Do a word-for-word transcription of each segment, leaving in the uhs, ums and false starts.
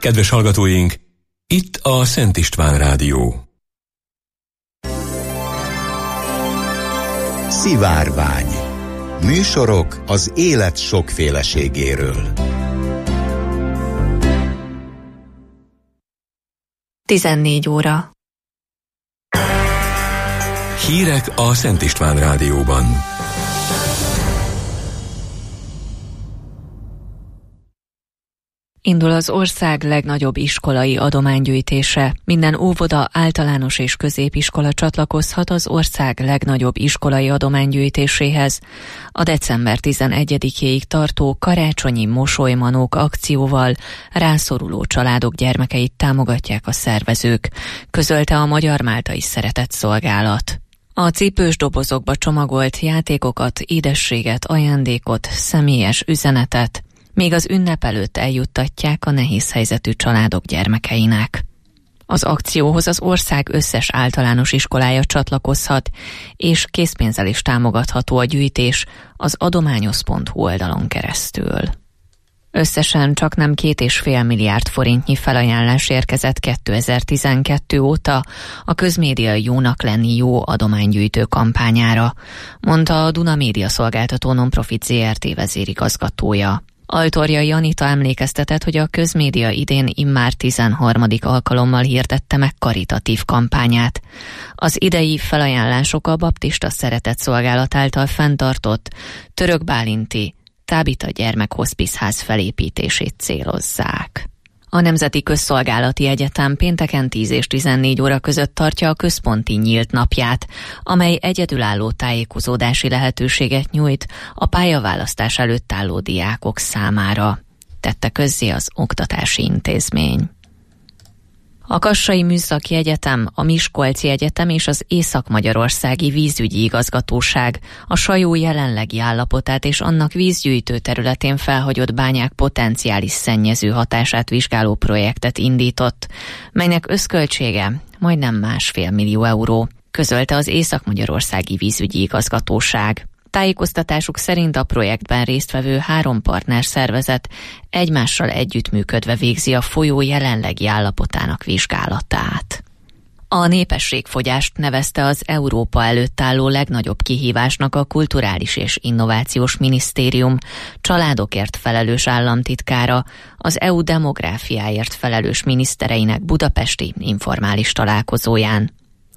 Kedves hallgatóink, itt a Szent István Rádió. Szivárvány. Műsorok az élet sokféleségéről. tizennégy óra. Hírek a Szent István Rádióban. Indul az ország legnagyobb iskolai adománygyűjtése. Minden óvoda, általános és középiskola csatlakozhat az ország legnagyobb iskolai adománygyűjtéséhez. A december tizenegyedikéig tartó karácsonyi mosolymanók akcióval rászoruló családok gyermekeit támogatják a szervezők, közölte a Magyar Máltai Szeretetszolgálat. A cipős dobozokba csomagolt játékokat, édességet, ajándékot, személyes üzenetet még az ünnep előtt eljuttatják a nehéz helyzetű családok gyermekeinek. Az akcióhoz az ország összes általános iskolája csatlakozhat, és készpénzzel is támogatható a gyűjtés az adományoz pont hu oldalon keresztül. Összesen csaknem két és fél milliárd forintnyi felajánlás érkezett kétezer-tizenkettő óta a Közmédia Jónak lenni jó adománygyűjtő kampányára, mondta a Duna Média Szolgáltató Nonprofit zé er té vezérigazgatója. Altorjai Anita emlékeztetett, hogy a Közmédia idén immár tizenharmadik alkalommal hirdette meg karitatív kampányát. Az idei felajánlások a Baptista Szeretetszolgálat által fenntartott Török Bálinti Tábita gyermekhoszpiszház felépítését célozzák. A Nemzeti Közszolgálati Egyetem pénteken tíz és tizennégy óra között tartja a központi nyílt napját, amely egyedülálló tájékozódási lehetőséget nyújt a pályaválasztás előtt álló diákok számára, tette közzé az Oktatási Intézmény. A Kassai Műszaki Egyetem, a Miskolci Egyetem és az Észak-Magyarországi Vízügyi Igazgatóság a Sajó jelenlegi állapotát és annak vízgyűjtő területén felhagyott bányák potenciális szennyező hatását vizsgáló projektet indított, melynek összköltsége majdnem másfél millió euró, közölte az Észak-Magyarországi Vízügyi Igazgatóság. Tájékoztatásuk szerint a projektben résztvevő három partnerszervezet egymással együttműködve végzi a folyó jelenlegi állapotának vizsgálatát. A népességfogyást nevezte az Európa előtt álló legnagyobb kihívásnak a Kulturális és Innovációs Minisztérium családokért felelős államtitkára, az é u demográfiáért felelős minisztereinek budapesti informális találkozóján.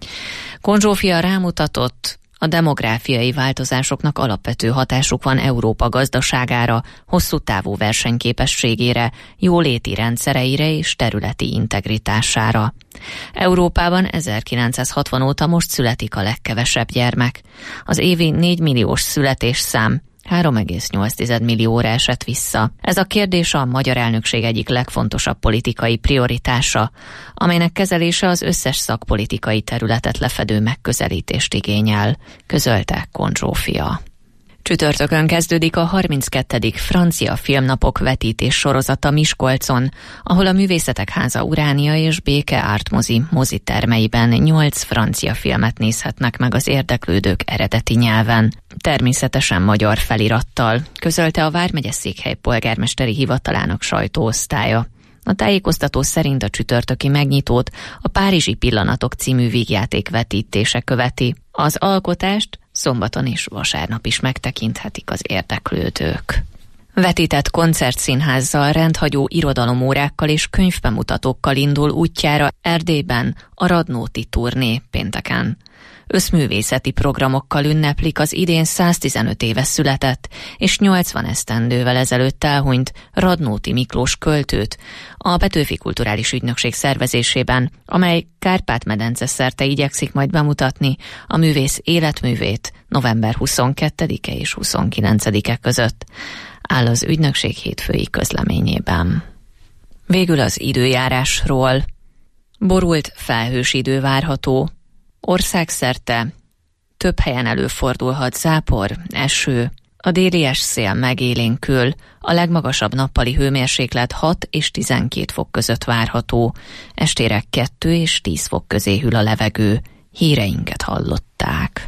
Kohn Zsófia rámutatott, a demográfiai változásoknak alapvető hatásuk van Európa gazdaságára, hosszú távú versenyképességére, jóléti rendszereire és területi integritására. Európában ezerkilencszázhatvan óta most születik a legkevesebb gyermek. Az évi négy milliós születésszám három egész nyolc millióra esett vissza. Ez a kérdés a magyar elnökség egyik legfontosabb politikai prioritása, amelynek kezelése az összes szakpolitikai területet lefedő megközelítést igényel, közölte Kohn Zsófia. Csütörtökön kezdődik a harminckettedik francia filmnapok vetítés sorozata Miskolcon, ahol a Művészetek Háza Uránia és Béke Art Mozi mozitermeiben nyolc francia filmet nézhetnek meg az érdeklődők eredeti nyelven. Természetesen magyar felirattal, közölte a Vármegye Székhely polgármesteri hivatalának sajtóosztálya. A tájékoztató szerint a csütörtöki megnyitót a Párizsi Pillanatok című vígjáték vetítése követi. Az alkotást szombaton és vasárnap is megtekinthetik az érdeklődők. Vetített koncertszínházzal, rendhagyó irodalomórákkal és könyvbemutatókkal indul útjára Erdélyben a Radnóti turné pénteken. Összművészeti programokkal ünneplik az idén száztizenöt éve született és nyolcvan esztendővel ezelőtt elhunyt Radnóti Miklós költőt a Petőfi Kulturális Ügynökség szervezésében, amely Kárpát-medence szerte igyekszik majd bemutatni a művész életművét november huszonkettedike és huszonkilencedike között, áll az ügynökség hétfői közleményében. Végül az időjárásról. Borult, felhős idő várható. Országszerte több helyen előfordulhat zápor, eső, a déli esszél megélénkül, a legmagasabb nappali hőmérséklet hat és tizenkét fok között várható, estére kettő és tíz fok közé hűl a levegő. Híreinket hallották.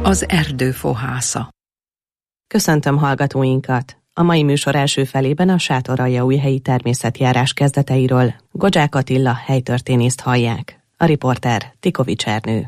Az erdő fohásza. Köszöntöm hallgatóinkat! A mai műsor első felében a sátoraljaújhelyi természetjárás kezdeteiről Godzsák Attila helytörténészt hallják. A riporter Tikovics Ernő.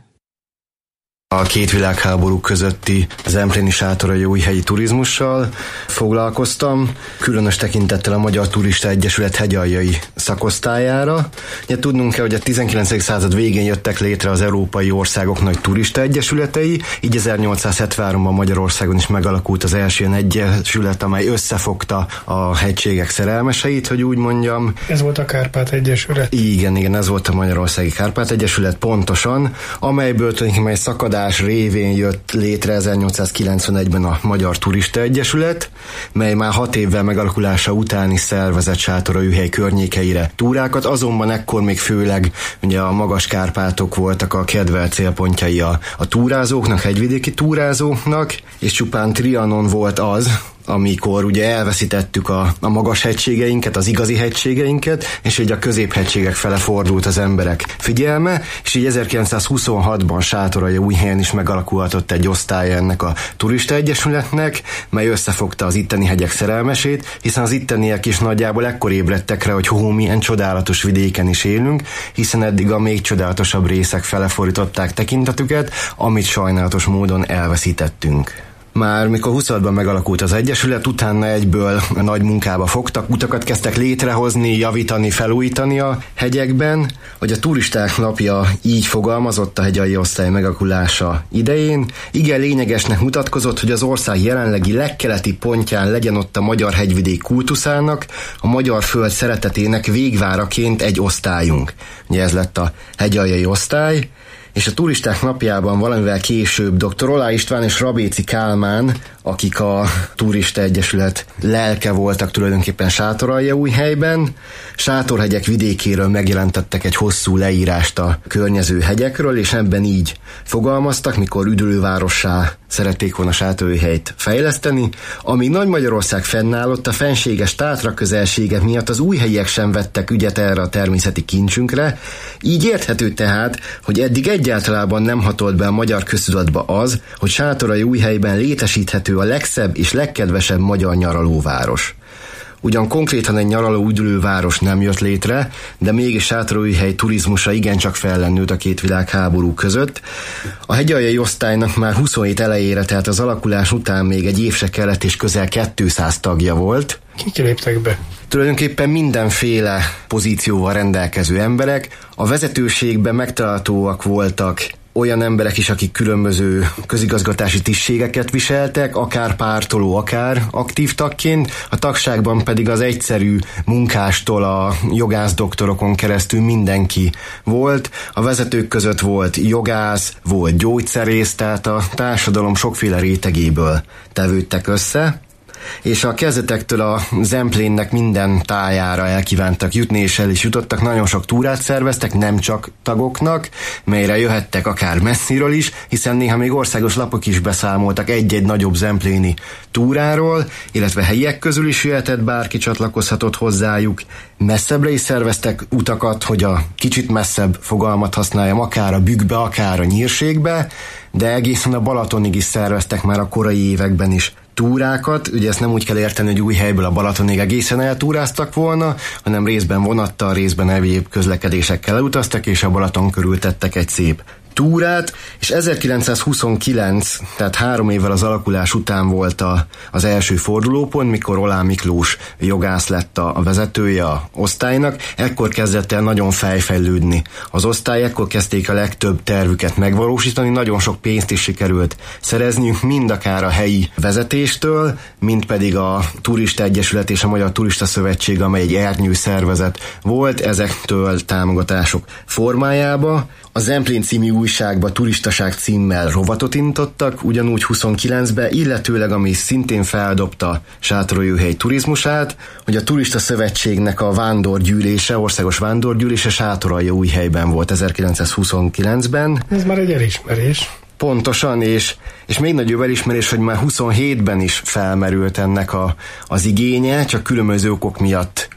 A két világháború közötti zempléni sátoraljaújhelyi turizmussal foglalkoztam, különös tekintettel a Magyar Turista Egyesület hegyaljai szakosztályára. Ugye tudnunk kell, hogy a tizenkilencedik század végén jöttek létre az európai országok nagy turista egyesületei, így ezernyolcszázhetvenháromban Magyarországon is megalakult az első ilyen egyesület, amely összefogta a hegységek szerelmeseit, hogy úgy mondjam. Ez volt a Kárpát Egyesület? Igen, igen, ez volt a Magyarországi Kárpát Egyesület pontosan, amelyből tulajdonképpen egy szakadás révén jött létre ezernyolcszázkilencvenegyben a Magyar Turista Egyesület, mely már hat évvel megalakulása után is szervezett sátoraljaújhely környékeire túrákat, azonban ekkor még főleg ugye a Magas-Kárpátok voltak a kedvelt célpontjai a, a túrázóknak, hegyvidéki túrázóknak, és csupán Trianon volt az, amikor ugye elveszítettük a, a magas hegységeinket, az igazi hegységeinket, és így a középhegységek fele fordult az emberek figyelme, és így ezerkilencszázhuszonhatban Sátoraljaújhelyen is megalakulhatott egy osztálya ennek a turista egyesületnek, mely összefogta az itteni hegyek szerelmesét, hiszen az itteniek is nagyjából ekkor ébredtek rá, hogy hó, milyen csodálatos vidéken is élünk, hiszen eddig a még csodálatosabb részek fele fordították tekintetüket, amit sajnálatos módon elveszítettünk. Már mikor huszonhatban megalakult az Egyesület, utána egyből a nagy munkába fogtak, utakat kezdtek létrehozni, javítani, felújítani a hegyekben, hogy a turisták napja így fogalmazott a hegyalji osztály megalakulása idején. Igen lényegesnek mutatkozott, hogy az ország jelenlegi legkeleti pontján legyen ott a magyar hegyvidék kultuszának, a magyar föld szeretetének végváraként egy osztályunk. Ugye ez lett a hegyaljai osztály, és a turisták napjában valamivel később dr. Olá István és Rabéci Kálmán, akik a Turista Egyesület lelke voltak tulajdonképpen Sátoraljaújhelyben, Sátorhegyek vidékéről megjelentettek egy hosszú leírást a környező hegyekről, és ebben így fogalmaztak, mikor üdülővárossá szerették volna Sátoraljaújhelyt fejleszteni, amíg Nagy-Magyarország fennállott, a fenséges Tátra közelsége miatt az újhelyiek sem vettek ügyet erre a természeti kincsünkre, így érthető tehát, hogy eddig egyáltalában nem hatolt be a magyar köztudatba az, hogy Sátoraljaújhelyben létesíthető a legszebb és legkedvesebb magyar nyaralóváros. Ugyan konkrétan egy nyaraló üdülőváros nem jött létre, de mégis Sátoraljaújhely turizmusa igencsak fellennőtt a két világháború között. A hegyaljai osztálynak már huszonhét elejére, tehát az alakulás után még egy év se kellett, és közel kétszáz tagja volt. Kik léptek be? Tulajdonképpen mindenféle pozícióval rendelkező emberek. A vezetőségben megtalálhatóak voltak olyan emberek is, akik különböző közigazgatási tisztségeket viseltek, akár pártoló, akár aktív tagként, a tagságban pedig az egyszerű munkástól a jogász-doktorokon keresztül mindenki volt. A vezetők között volt jogász, volt gyógyszerész, tehát a társadalom sokféle rétegéből tevődtek össze, és a kezdetektől a Zemplénnek minden tájára elkívántak jutni, és el is jutottak, nagyon sok túrát szerveztek, nem csak tagoknak, melyre jöhettek akár messziről is, hiszen néha még országos lapok is beszámoltak egy-egy nagyobb zempléni túráról, illetve helyiek közül is jöhetett, bárki csatlakozhatott hozzájuk. Messzebbre is szerveztek utakat, hogy a kicsit messzebb fogalmat használjam, akár a Bükkbe, akár a Nyírségbe, de egészen a Balatonig is szerveztek már a korai években is túrákat. Ugye ezt nem úgy kell érteni, hogy Újhelyből a Balatonig egészen eltúráztak volna, hanem részben vonattal, részben egyéb közlekedésekkel elutaztak, és a Balaton körül tettek egy szép túrát, és ezerkilencszázhuszonkilenc, tehát három évvel az alakulás után volt a, az első fordulópont, mikor Olá Miklós jogász lett a, a vezetője a osztálynak. Ekkor kezdett el nagyon fejfejlődni az osztály, ekkor kezdték a legtöbb tervüket megvalósítani, nagyon sok pénzt is sikerült szerezniük, mind akár a helyi vezetéstől, mind pedig a Turista Egyesület és a Magyar Turista Szövetség, amely egy ernyő szervezet volt, ezektől támogatások formájába. A Zemplén című újságba Turistaság címmel rovatot indítottak, ugyanúgy huszonkilencben, illetőleg ami szintén feldobta Sátoraljaújhely turizmusát, hogy a Turista Szövetségnek a vándorgyűlése, országos vándorgyűlése Sátoraljaújhelyben volt ezerkilencszázhuszonkilencben. Ez már egy elismerés. Pontosan, és, és még nagyobb elismerés, hogy már huszonhétben is felmerült ennek a, az igénye, csak különböző okok miatt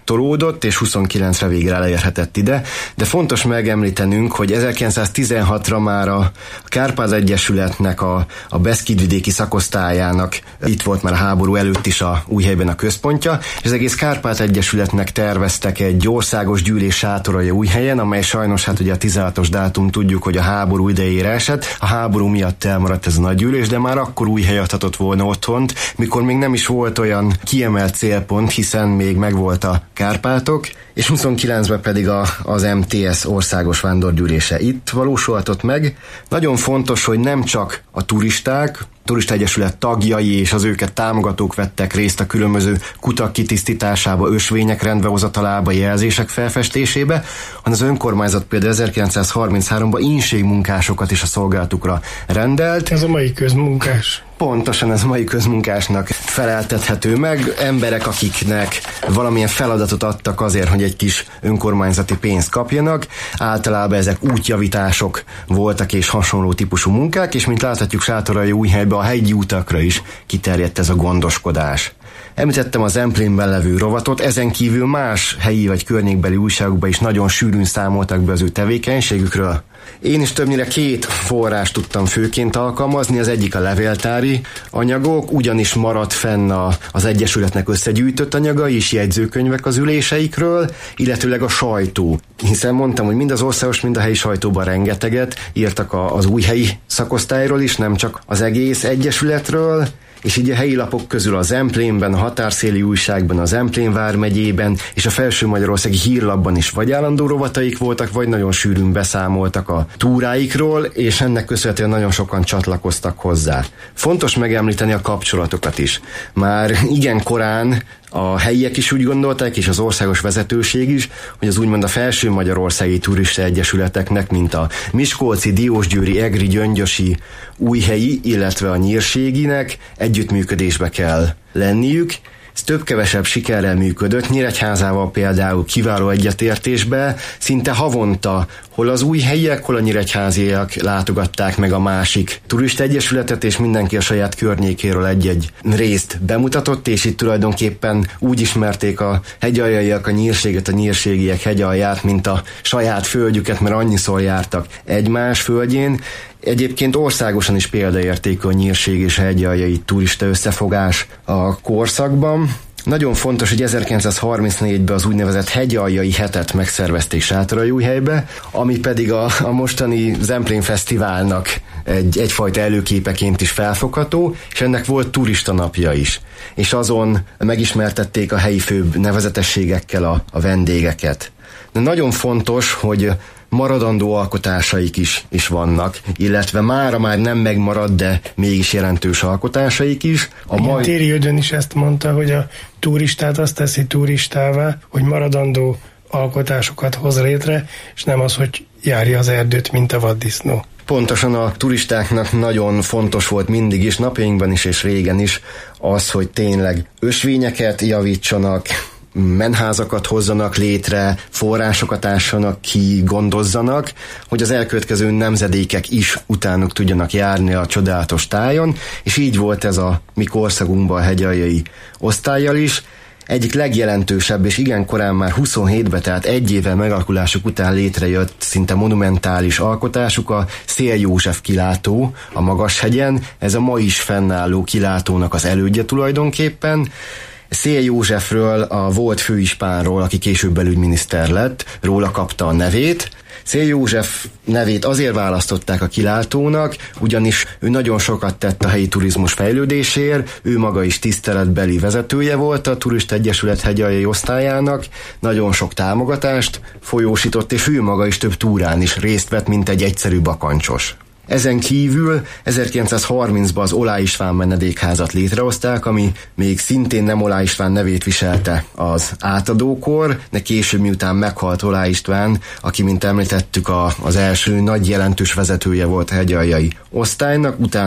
tolódott, és huszonkilencre végre elérhetett ide, de fontos megemlítenünk, hogy ezerkilencszáztizenhatra már a Kárpát Egyesületnek a, a Beszkídvidéki szakosztályának itt volt már a háború előtt is a Újhelyben a központja, és az egész Kárpát Egyesületnek terveztek egy országos gyűlés Sátoraljaújhelyen, amely sajnos hát ugye a tizenhatos dátum tudjuk, hogy a háború idejére esett, a háború miatt elmaradt ez a nagy gyűlés, de már akkor Újhely adhatott volna otthont, mikor még nem is volt olyan kiemelt célpont, hiszen még megvolt a Kárpátok, és huszonkilencben pedig a, az em té es országos vándorgyűlése itt valósulhatott meg. Nagyon fontos, hogy nem csak a turisták, Turista Egyesület tagjai és az őket támogatók vettek részt a különböző kutak kitisztításába, ösvények rendbehozatalába, jelzések felfestésébe, hanem az önkormányzat például ezerkilencszázharminchárom-ban ínségmunkásokat is a szolgálatukra rendelt. Ez a mai közmunkás. Pontosan ez mai közmunkásnak feleltethető meg. Emberek, akiknek valamilyen feladatot adtak azért, hogy egy kis önkormányzati pénzt kapjanak. Általában ezek útjavítások voltak és hasonló típusú munkák, és mint láthatjuk Sátoraljaújhelyben a hegyi utakra is kiterjedt ez a gondoskodás. Említettem az Zemplénben levő rovatot, ezen kívül más helyi vagy környékbeli újságokban is nagyon sűrűn számoltak be az ő tevékenységükről. Én is többnyire két forrást tudtam főként alkalmazni, az egyik a levéltári anyagok, ugyanis maradt fenn a, az Egyesületnek összegyűjtött anyagai és jegyzőkönyvek az üléseikről, illetőleg a sajtó. Hiszen mondtam, hogy mind az országos, mind a helyi sajtóban rengeteget írtak a, az újhelyi szakosztályról is, nem csak az egész Egyesületről, és így a helyi lapok közül a Zemplénben, a Határszéli Újságban, a Zemplén vármegyében és a Felső Magyarországi Hírlapban is vagy állandó rovataik voltak, vagy nagyon sűrűn beszámoltak a túráikról, és ennek köszönhetően nagyon sokan csatlakoztak hozzá. Fontos megemlíteni a kapcsolatokat is. Már igen korán a helyiek is úgy gondolták, és az országos vezetőség is, hogy az úgymond a felső magyarországi turista egyesületeknek, mint a miskolci, diósgyőri, egri, gyöngyösi, újhelyi, illetve a nyírséginek együttműködésbe kell lenniük. Ez több-kevesebb sikerrel működött, Nyíregyházával például kiváló egyetértésbe, szinte havonta hol az újhelyiek, hol a nyíregyháziak látogatták meg a másik turista egyesületet, és mindenki a saját környékéről egy-egy részt bemutatott, és itt tulajdonképpen úgy ismerték a hegyaljaiak a nyírséget, a nyírségiek hegyalját, mint a saját földjüket, mert annyiszor jártak egymás földjén. Egyébként országosan is példaértékű a nyírség és a hegyaljai turista összefogás a korszakban. Nagyon fontos, hogy ezerkilencszázharmincnégyben az úgynevezett hegyaljai hetet megszervezték Sátoraljaújhelybe, ami pedig a, a mostani Zemplén Fesztiválnak egy, egyfajta előképeként is felfogható, és ennek volt turista napja is. És azon megismertették a helyi főbb nevezetességekkel a, a vendégeket. De nagyon fontos, hogy maradandó alkotásaik is, is vannak, illetve mára már nem megmarad, de mégis jelentős alkotásaik is. A Igen, mai... Téri Ödön is ezt mondta, hogy a turistát azt teszi turistává, hogy maradandó alkotásokat hoz létre, és nem az, hogy járja az erdőt, mint a vaddisznó. Pontosan a turistáknak nagyon fontos volt mindig is, napjainkban is és régen is az, hogy tényleg ösvényeket javítsanak, menházakat hozzanak létre, forrásokat ássanak ki, gondozzanak, hogy az elkövetkező nemzedékek is utánuk tudjanak járni a csodálatos tájon, és így volt ez a mi korszakunkban a hegyaljai osztállyal is. Egyik legjelentősebb, és igen korán már huszonhétben, tehát egy évvel megalakulásuk után létrejött szinte monumentális alkotásuk, a Szél József kilátó a Magashegyen. Ez a ma is fennálló kilátónak az elődje tulajdonképpen. Szél Józsefről, a volt főispánról, aki később belügyminiszter lett, róla kapta a nevét. Szél József nevét azért választották a kilátónak, ugyanis ő nagyon sokat tett a helyi turizmus fejlődéséért, ő maga is tiszteletbeli vezetője volt a Turista Egyesület hegyaljai osztályának, nagyon sok támogatást folyósított, és ő maga is több túrán is részt vett, mint egy egyszerű bakancsos. Ezen kívül ezerkilencszázharmincban az Oláh István menedékházat létrehozták, ami még szintén nem Oláh István nevét viselte az átadókor, de később, miután meghalt Oláh István, aki, mint említettük, a, az első nagy jelentős vezetője volt a hegyaljai osztálynak, utána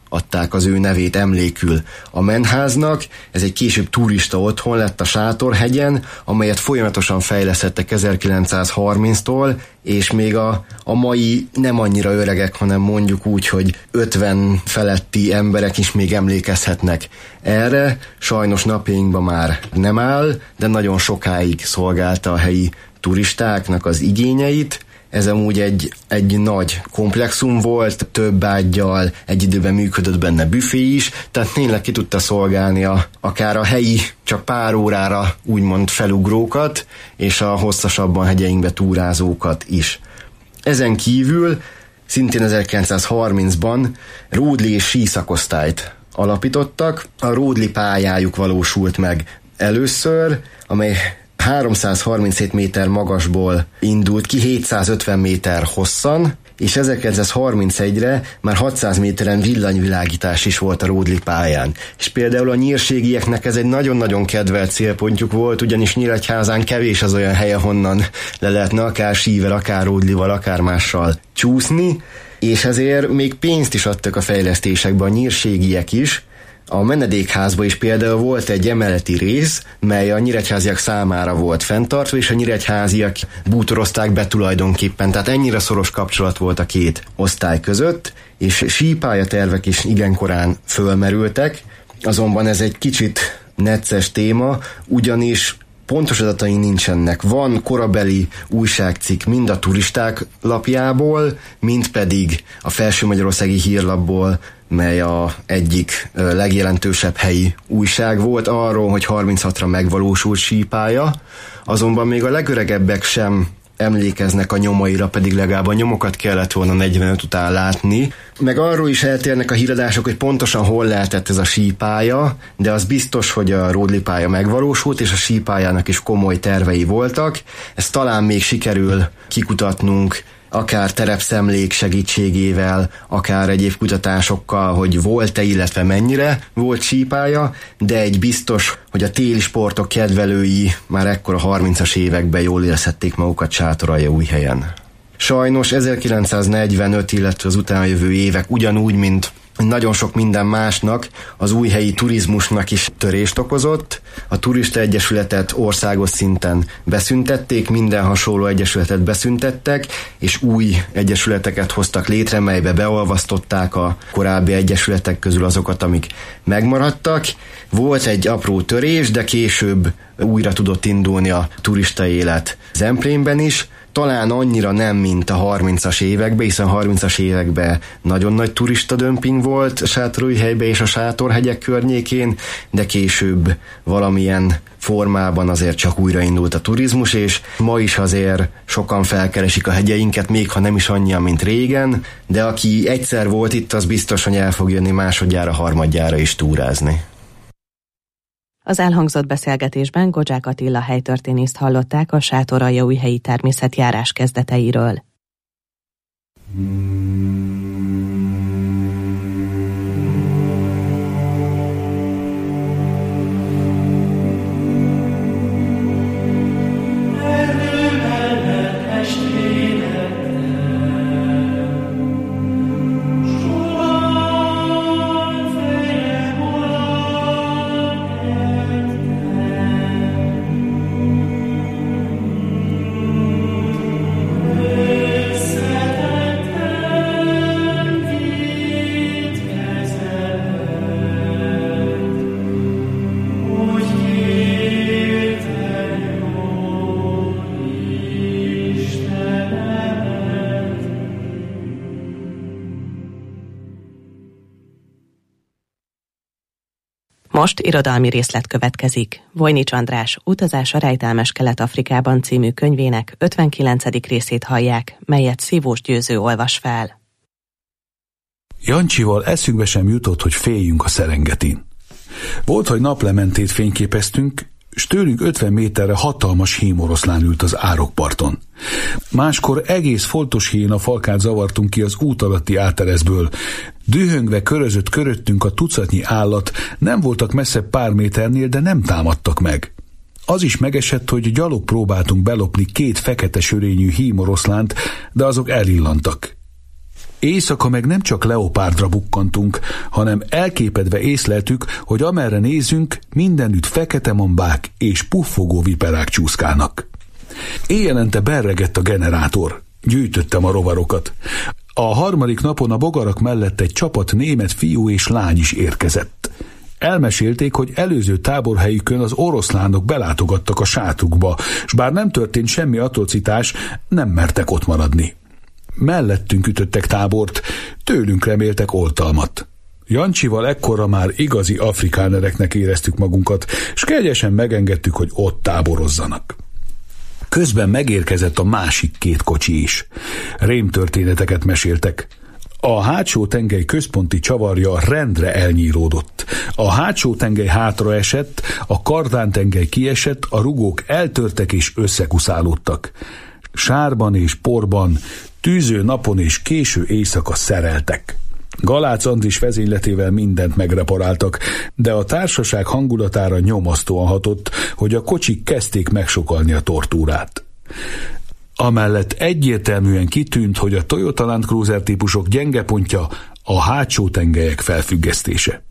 adták az ő nevét emlékül a menháznak. Ez egy később turista otthon lett a Sátorhegyen, amelyet folyamatosan fejlesztettek ezerkilencszázharminctól, és még a, a mai nem annyira öregek, hanem mondjuk úgy, hogy ötven feletti emberek is még emlékezhetnek erre. Sajnos napjainkban már nem áll, de nagyon sokáig szolgálta a helyi turistáknak az igényeit. Ez amúgy egy, egy nagy komplexum volt, több ággyal, egy időben működött benne büfé is, tehát tényleg ki tudta szolgálni a, akár a helyi, csak pár órára úgymond felugrókat, és a hosszasabban hegyeinkbe túrázókat is. Ezen kívül szintén ezerkilencszázharmincban ródli és síszakosztályt alapítottak. A ródli pályájuk valósult meg először, amely háromszázharminchét méter magasból indult ki, hétszázötven méter hosszan, és ezerkilencszázharmincegyre már hatszáz méteren villanyvilágítás is volt a ródli pályán. És például a nyírségieknek ez egy nagyon-nagyon kedvelt célpontjuk volt, ugyanis Nyíregyházán kevés az olyan hely, ahonnan le lehetne akár sível, akár ródlival, akár mással csúszni, és ezért még pénzt is adtak a fejlesztésekbe a nyírségiek is. A menedékházban is például volt egy emeleti rész, mely a nyíregyháziak számára volt fenntartva, és a nyíregyháziak bútorozták be tulajdonképpen, tehát ennyire szoros kapcsolat volt a két osztály között, és sípályatervek is igen korán fölmerültek, azonban ez egy kicsit necces téma, ugyanis pontos adataink nincsenek. Van korabeli újságcikk mind a turisták lapjából, mind pedig a Felső-Magyarországi Hírlapból, mely a egyik legjelentősebb helyi újság volt, arról, hogy harminchatra megvalósult sípálya, azonban még a legöregebbek sem emlékeznek a nyomaira, pedig legalább a nyomokat kellett volna negyvenöt után látni. Meg arról is eltérnek a híradások, hogy pontosan hol lehetett ez a sípálya, de az biztos, hogy a ródli pálya megvalósult, és a sípályának is komoly tervei voltak. Ezt talán még sikerül kikutatnunk, akár terepszemlék segítségével, akár egyéb kutatásokkal, hogy volt-e, illetve mennyire volt sípálya, de egy biztos, hogy a téli sportok kedvelői már ekkor a harmincas években jól érezhették magukat Sátoraljaújhelyen. Sajnos ezerkilencszáznegyvenöt, illetve az utána jövő évek ugyanúgy, mint nagyon sok minden másnak, az újhelyi turizmusnak is törést okozott. A turista egyesületet országos szinten beszüntették, minden hasonló egyesületet beszüntettek, és új egyesületeket hoztak létre, melybe beolvasztották a korábbi egyesületek közül azokat, amik megmaradtak. Volt egy apró törés, de később újra tudott indulni a turista élet Zemplénben is. Talán annyira nem, mint a harmincas években, hiszen a harmincas években nagyon nagy turista dömping volt Sátorújhelyben és a Sátorhegyek környékén, de később valamilyen formában azért csak újraindult a turizmus, és ma is azért sokan felkeresik a hegyeinket, még ha nem is annyian, mint régen, de aki egyszer volt itt, az biztos, hogy el fog jönni másodjára, harmadjára is túrázni. Az elhangzott beszélgetésben Godzsák Attila helytörténészt hallották a Sátoraljaújhelyi természetjárás kezdeteiről. Most irodalmi részlet következik. Vojnics András Utazás a rejtelmes Kelet-Afrikában című könyvének ötvenkilencedik részét hallják, melyet Szívós Győző olvas fel. Jancsival eszünkbe sem jutott, hogy féljünk a Szerengetin. Volt, hogy naplementét fényképeztünk, s tőlünk ötven méterre hatalmas hímoroszlán ült az árokparton. Máskor egész foltos hiéna falkát zavartunk ki az út alatti átereszből. Dühöngve körözött köröttünk a tucatnyi állat, nem voltak messze pár méternél, de nem támadtak meg. Az is megesett, hogy gyalog próbáltunk belopni két fekete sörényű hímoroszlánt, de azok elillantak. Éjszaka meg nem csak leopárdra bukkantunk, hanem elképedve észleltük, hogy amerre nézünk, mindenütt fekete mambák és puffogó viperák csúszkálnak. Éjjelente berregett a generátor. Gyűjtöttem a rovarokat. A harmadik napon a bogarak mellett egy csapat német fiú és lány is érkezett. Elmesélték, hogy előző táborhelyükön az oroszlánok belátogattak a sátrukba, s bár nem történt semmi atrocitás, nem mertek ott maradni. Mellettünk ütöttek tábort, tőlünk reméltek oltalmat. Jancsival ekkorra már igazi afrikánereknek éreztük magunkat, s kegyesen megengedtük, hogy ott táborozzanak. Közben megérkezett a másik két kocsi is. Rémtörténeteket meséltek. A hátsó tengely központi csavarja rendre elnyíródott. A hátsó tengely hátra esett, a kardán tengely kiesett, a rugók eltörtek és összekuszálódtak. Sárban és porban, tűző napon és késő éjszaka szereltek. Galác Andris vezényletével mindent megreparáltak, de a társaság hangulatára nyomasztóan hatott, hogy a kocsik kezdték megsokalni a tortúrát. Amellett egyértelműen kitűnt, hogy a Toyota Land Cruiser típusok gyenge pontja a hátsó tengelyek felfüggesztése.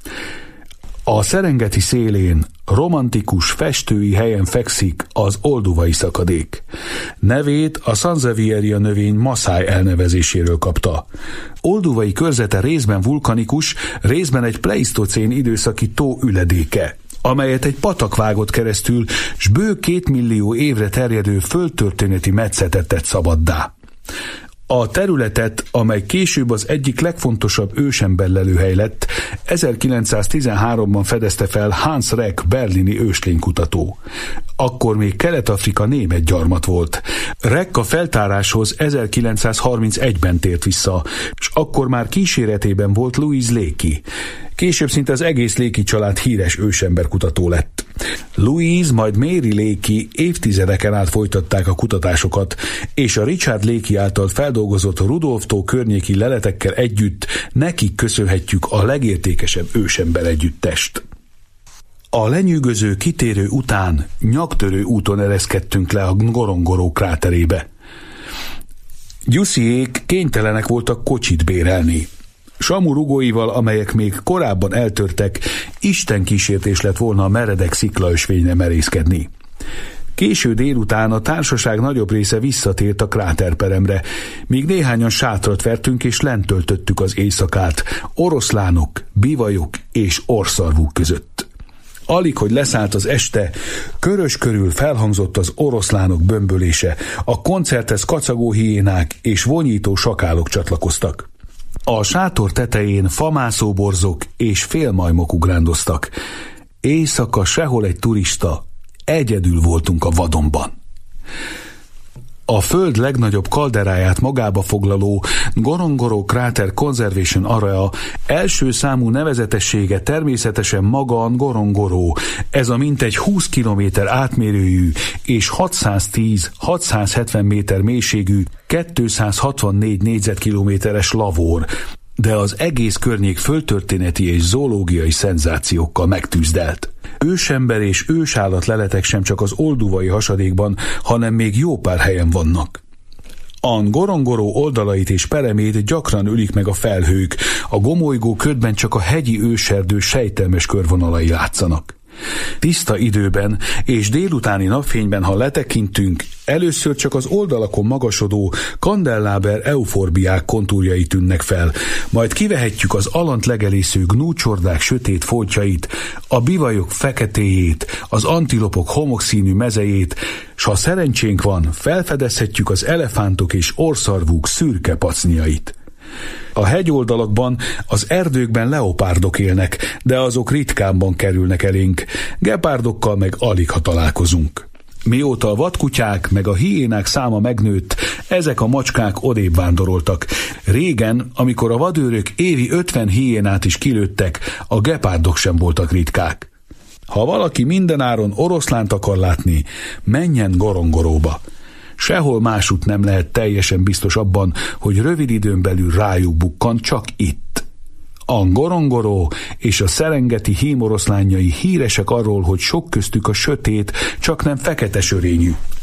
A Szerengeti szélén, romantikus, festői helyen fekszik az Olduvai szakadék. Nevét a Sansevieria növény maszáj elnevezéséről kapta. Olduvai körzete részben vulkanikus, részben egy pleisztocén időszaki tó üledéke, amelyet egy patak vágott keresztül, s bő két millió évre terjedő földtörténeti metszetet tett szabaddá. A területet, amely később az egyik legfontosabb ősember lelőhely lett, ezerkilencszáztizenháromban fedezte fel Hans Reck berlini őslénykutató. Akkor még Kelet-Afrika német gyarmat volt. Reck a feltáráshoz ezerkilencszázharmincegyben tért vissza, és akkor már kíséretében volt Louis Leakey. Később szinte az egész Leakey család híres ősemberkutató lett. Louise majd Mary Leakey évtizedeken át folytatták a kutatásokat, és a Richard Leakey által feldolgozott Rudolf-tó környéki leletekkel együtt nekik köszönhetjük a legértékesebb ősember együttest. A lenyűgöző kitérő után nyaktörő úton ereszkedtünk le a Ngorongoro kráterébe. Gyusziék kénytelenek voltak kocsit bérelni. Samu rugóival, amelyek még korábban eltörtek, Isten kísértés lett volna a meredek sziklaösvényre merészkedni. Késő délután a társaság nagyobb része visszatért a kráterperemre, míg néhányan sátrat vertünk és lent töltöttük az éjszakát, oroszlánok, bivajok és orszarvúk között. Alig, hogy leszállt az este, körös körül felhangzott az oroszlánok bömbölése, a koncerthez kacagó hiénák és vonyító sakálok csatlakoztak. A sátor tetején famászóborzok és félmajmok ugrándoztak. Éjszaka sehol egy turista, egyedül voltunk a vadonban. A föld legnagyobb kalderáját magába foglaló Ngorongoro Crater Conservation Area első számú nevezetessége természetesen maga a Ngorongoro. Ez a mintegy húsz kilométer átmérőjű és hatszáztíz-hatszázhetven méter mélységű kétszázhatvannégy négyzetkilométeres lavor, de az egész környék földtörténeti és zoológiai szenzációkkal megtűzdelt. Ősember és ősállat leletek sem csak az olduvai hasadékban, hanem még jó pár helyen vannak. A Ngorongoro oldalait és peremét gyakran ülik meg a felhők, a gomolygó ködben csak a hegyi őserdő sejtelmes körvonalai látszanak. Tiszta időben és délutáni napfényben, ha letekintünk, először csak az oldalakon magasodó kandelláber euforbiák kontúrjai tűnnek fel, majd kivehetjük az alant legelésző gnúcsordák sötét foltjait, a bivajok feketéjét, az antilopok homokszínű mezejét, s ha szerencsénk van, felfedezhetjük az elefántok és orszarvúk szürke pacniait. A hegyoldalakban, az erdőkben leopárdok élnek, de azok ritkábban kerülnek elénk, gepárdokkal meg alig ha találkozunk. Mióta a vadkutyák meg a hiénák száma megnőtt, ezek a macskák odébb vándoroltak. Régen, amikor a vadőrök évi ötven hiénát is kilőttek, a gepárdok sem voltak ritkák. Ha valaki mindenáron oroszlánt akar látni, menjen Ngorongoróba. Sehol másút nem lehet teljesen biztos abban, hogy rövid időn belül rájuk bukkan, csak itt. A Ngorongoro és a szerengeti hímoroszlánjai híresek arról, hogy sok köztük a sötét, csak nem fekete sörényű.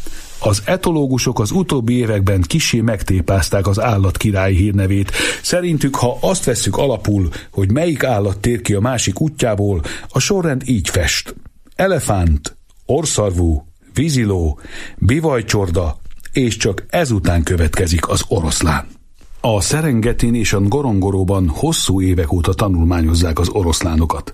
Az etológusok az utóbbi években kissé megtépázták az állatkirály hírnevét. Szerintük, ha azt vesszük alapul, hogy melyik állat tér ki a másik útjából, a sorrend így fest. Elefánt, orrszarvú, víziló, bivajcsorda, és csak ezután következik az oroszlán. A Szerengetin és a Ngorongoróban hosszú évek óta tanulmányozzák az oroszlánokat.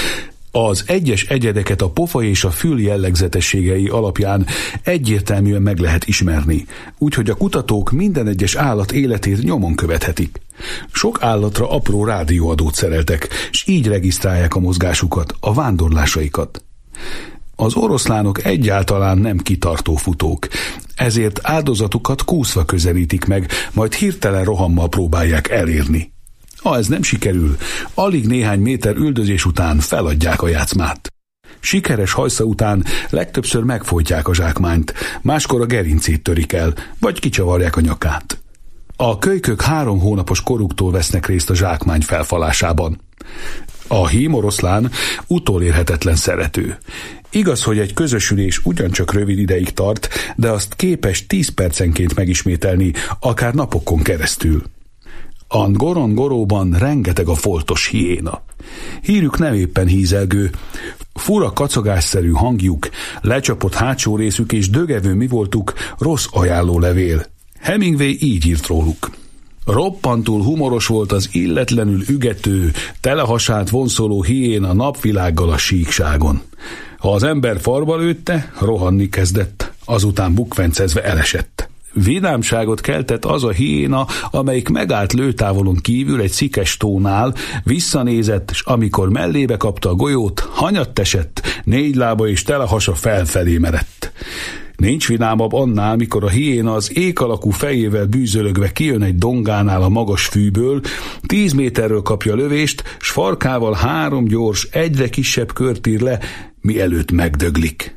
Az egyes egyedeket a pofa és a fül jellegzetességei alapján egyértelműen meg lehet ismerni, úgyhogy a kutatók minden egyes állat életét nyomon követhetik. Sok állatra apró rádióadót szereltek, s így regisztrálják a mozgásukat, a vándorlásaikat. Az oroszlánok egyáltalán nem kitartó futók, ezért áldozatukat kúszva közelítik meg, majd hirtelen rohammal próbálják elérni. Ha ez nem sikerül, alig néhány méter üldözés után feladják a játszmát. Sikeres hajsza után legtöbbször megfojtják a zsákmányt, máskor a gerincét törik el, vagy kicsavarják a nyakát. A kölykök három hónapos koruktól vesznek részt a zsákmány felfalásában. A hímoroszlán utolérhetetlen szerető. Igaz, hogy egy közösülés ugyancsak rövid ideig tart, de azt képes tíz percenként megismételni, akár napokon keresztül. A Ngorongoróban rengeteg a foltos hiéna. Hírük nem éppen hízelgő, fura kacagásszerű hangjuk, lecsapott hátsó részük és dögevő mivoltuk rossz ajánlólevél. Hemingway így írt róluk. Roppantul humoros volt az illetlenül ügető, telehasált vonszoló hiéna napvilággal a síkságon. Ha az ember farba lőtte, rohanni kezdett, azután bukfencezve elesett. Vidámságot keltett az a hiéna, amelyik megállt lőtávolon kívül egy szikes tónál, visszanézett, s amikor mellébe kapta a golyót, hanyatt esett, négy lába és telehasa felfelé merett. Nincs vidámabb annál, mikor a hiéna az ék alakú fejével bűzölögve kijön egy dongánál a magas fűből, tíz méterről kapja a lövést, s farkával három gyors, egyre kisebb kört ír le, mielőtt megdöglik.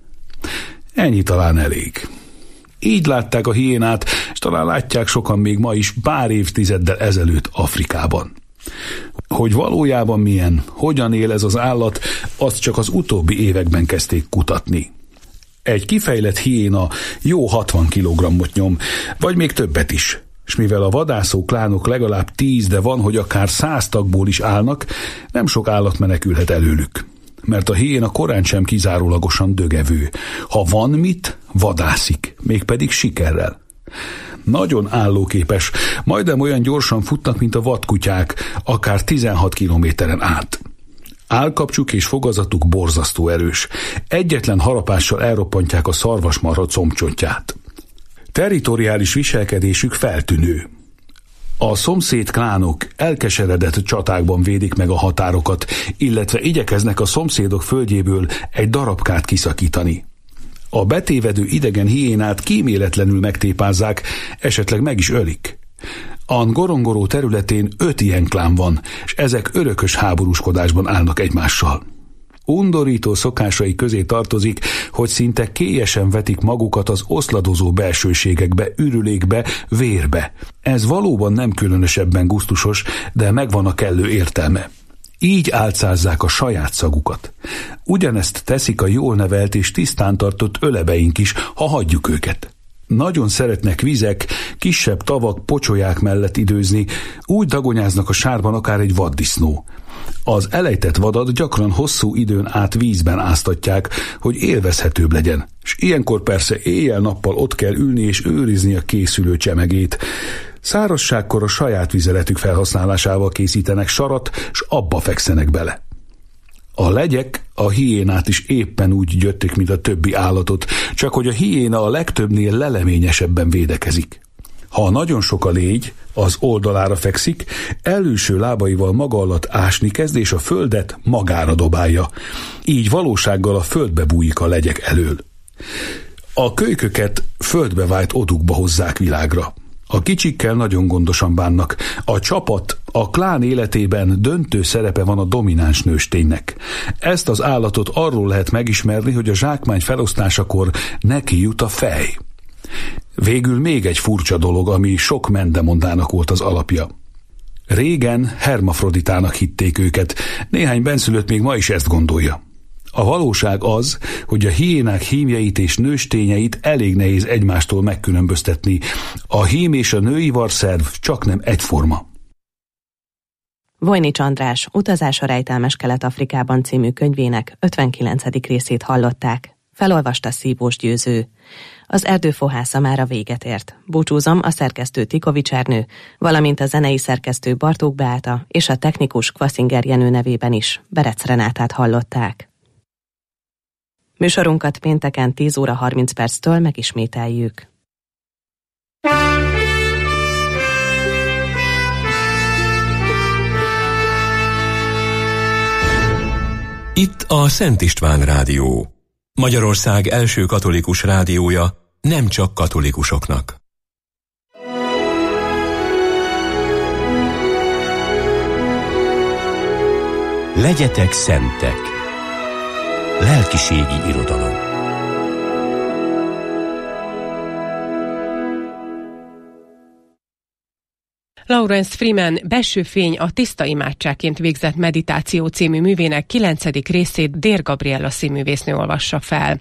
Ennyi talán elég. Így látták a hiénát, és talán látják sokan még ma is pár évtizeddel ezelőtt Afrikában. Hogy valójában milyen, hogyan él ez az állat, azt csak az utóbbi években kezdték kutatni. Egy kifejlett hiéna jó hatvan kilogrammot nyom, vagy még többet is, és mivel a vadászó klánok legalább tíz, de van, hogy akár száz tagból is állnak, nem sok állat menekülhet előlük. Mert a hiéna korán sem kizárólagosan dögevő. Ha van mit, vadászik, mégpedig sikerrel. Nagyon állóképes, majdnem olyan gyorsan futnak, mint a vadkutyák, akár tizenhat kilométeren át. Állkapcsuk és fogazatuk borzasztó erős. Egyetlen harapással elroppantják a szarvasmarha combcsontját. Territoriális viselkedésük feltűnő. A szomszéd klánok elkeseredett csatákban védik meg a határokat, illetve igyekeznek a szomszédok földjéből egy darabkát kiszakítani. A betévedő idegen hiénát kíméletlenül megtépázzák, esetleg meg is ölik. A Ngorongoró területén öt ilyen klán van, és ezek örökös háborúskodásban állnak egymással. Undorító szokásai közé tartozik, hogy szinte kélyesen vetik magukat az oszladozó belsőségekbe, ürülékbe, vérbe. Ez valóban nem különösebben gusztusos, de megvan a kellő értelme. Így álcázzák a saját szagukat. Ugyanezt teszik a jól nevelt és tisztán tartott ölebeink is, ha hagyjuk őket. Nagyon szeretnek vizek, kisebb tavak, pocsolyák mellett időzni, úgy dagonyáznak a sárban akár egy vaddisznó. Az elejtett vadat gyakran hosszú időn át vízben áztatják, hogy élvezhetőbb legyen, és ilyenkor persze éjjel-nappal ott kell ülni és őrizni a készülő csemegét. Szárazságkor a saját vizeletük felhasználásával készítenek sarat, s abba fekszenek bele. A legyek a hiénát is éppen úgy gyöttik, mint a többi állatot, csak hogy a hiéna a legtöbbnél leleményesebben védekezik. Ha nagyon sok a légy, az oldalára fekszik, előső lábaival maga alatt ásni kezd, és a földet magára dobálja. Így valósággal a földbe bújik a legyek elől. A kölyköket földbe vájt odukba hozzák világra. A kicsikkel nagyon gondosan bánnak. A csapat, a klán életében döntő szerepe van a domináns nősténynek. Ezt az állatot arról lehet megismerni, hogy a zsákmány felosztásakor neki jut a fej. Végül még egy furcsa dolog, ami sok mendemondának volt az alapja. Régen hermafroditának hitték őket, néhány benszülött még ma is ezt gondolja. A valóság az, hogy a hiénák hímjeit és nőstényeit elég nehéz egymástól megkülönböztetni. A hím és a női varszerv csak nem egyforma. Vojnics András Utazás a rejtelmes Kelet-Afrikában című könyvének ötvenkilencedik részét hallották. Felolvasta Szívós Győző. Az Erdőfohásza mára véget ért. Búcsúzom, a szerkesztő Tikovics Ernő, valamint a zenei szerkesztő Bartók Beáta és a technikus Kvaszinger Jenő nevében is Berec Renátát hallották. Műsorunkat pénteken tíz óra harminc perctől megismételjük. Itt a Szent István Rádió. Magyarország első katolikus rádiója, nem csak katolikusoknak. Legyetek szentek. Lelkiségi irodalom. Lawrence Freeman Belső fény a tiszta imádságként végzett meditáció című művének kilencedik részét Dér Gabriella színművésznő olvassa fel.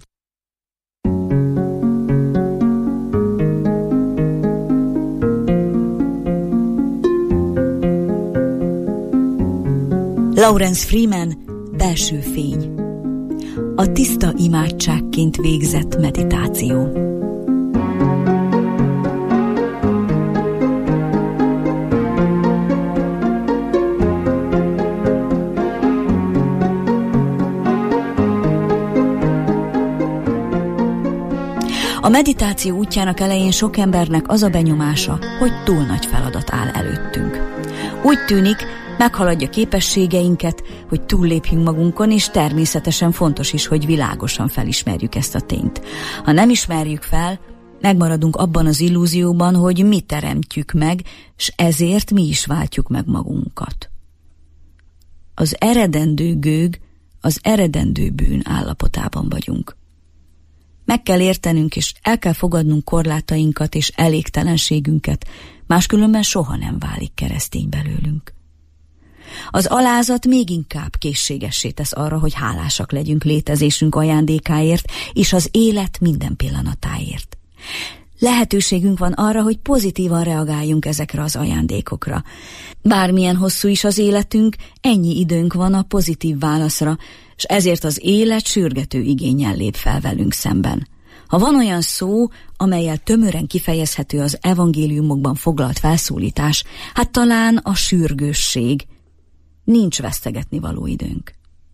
Lawrence Freeman Belső fény. A tiszta imádságként végzett meditáció. A meditáció útjának elején sok embernek az a benyomása, hogy túl nagy feladat áll előttünk. Úgy tűnik, meghaladja képességeinket, hogy túllépjünk magunkon, és természetesen fontos is, hogy világosan felismerjük ezt a tényt. Ha nem ismerjük fel, megmaradunk abban az illúzióban, hogy mi teremtjük meg, s ezért mi is váltjuk meg magunkat. Az eredendő gőg, az eredendő bűn állapotában vagyunk. Meg kell értenünk, és el kell fogadnunk korlátainkat és elégtelenségünket, máskülönben soha nem válik keresztény belőlünk. Az alázat még inkább készségessé tesz arra, hogy hálásak legyünk létezésünk ajándékáért, és az élet minden pillanatáért. Lehetőségünk van arra, hogy pozitívan reagáljunk ezekre az ajándékokra. Bármilyen hosszú is az életünk, ennyi időnk van a pozitív válaszra, és ezért az élet sürgető igénnyel lép fel velünk szemben. Ha van olyan szó, amellyel tömören kifejezhető az evangéliumokban foglalt felszólítás, hát talán a sürgősség. Nincs vesztegetni való időnk.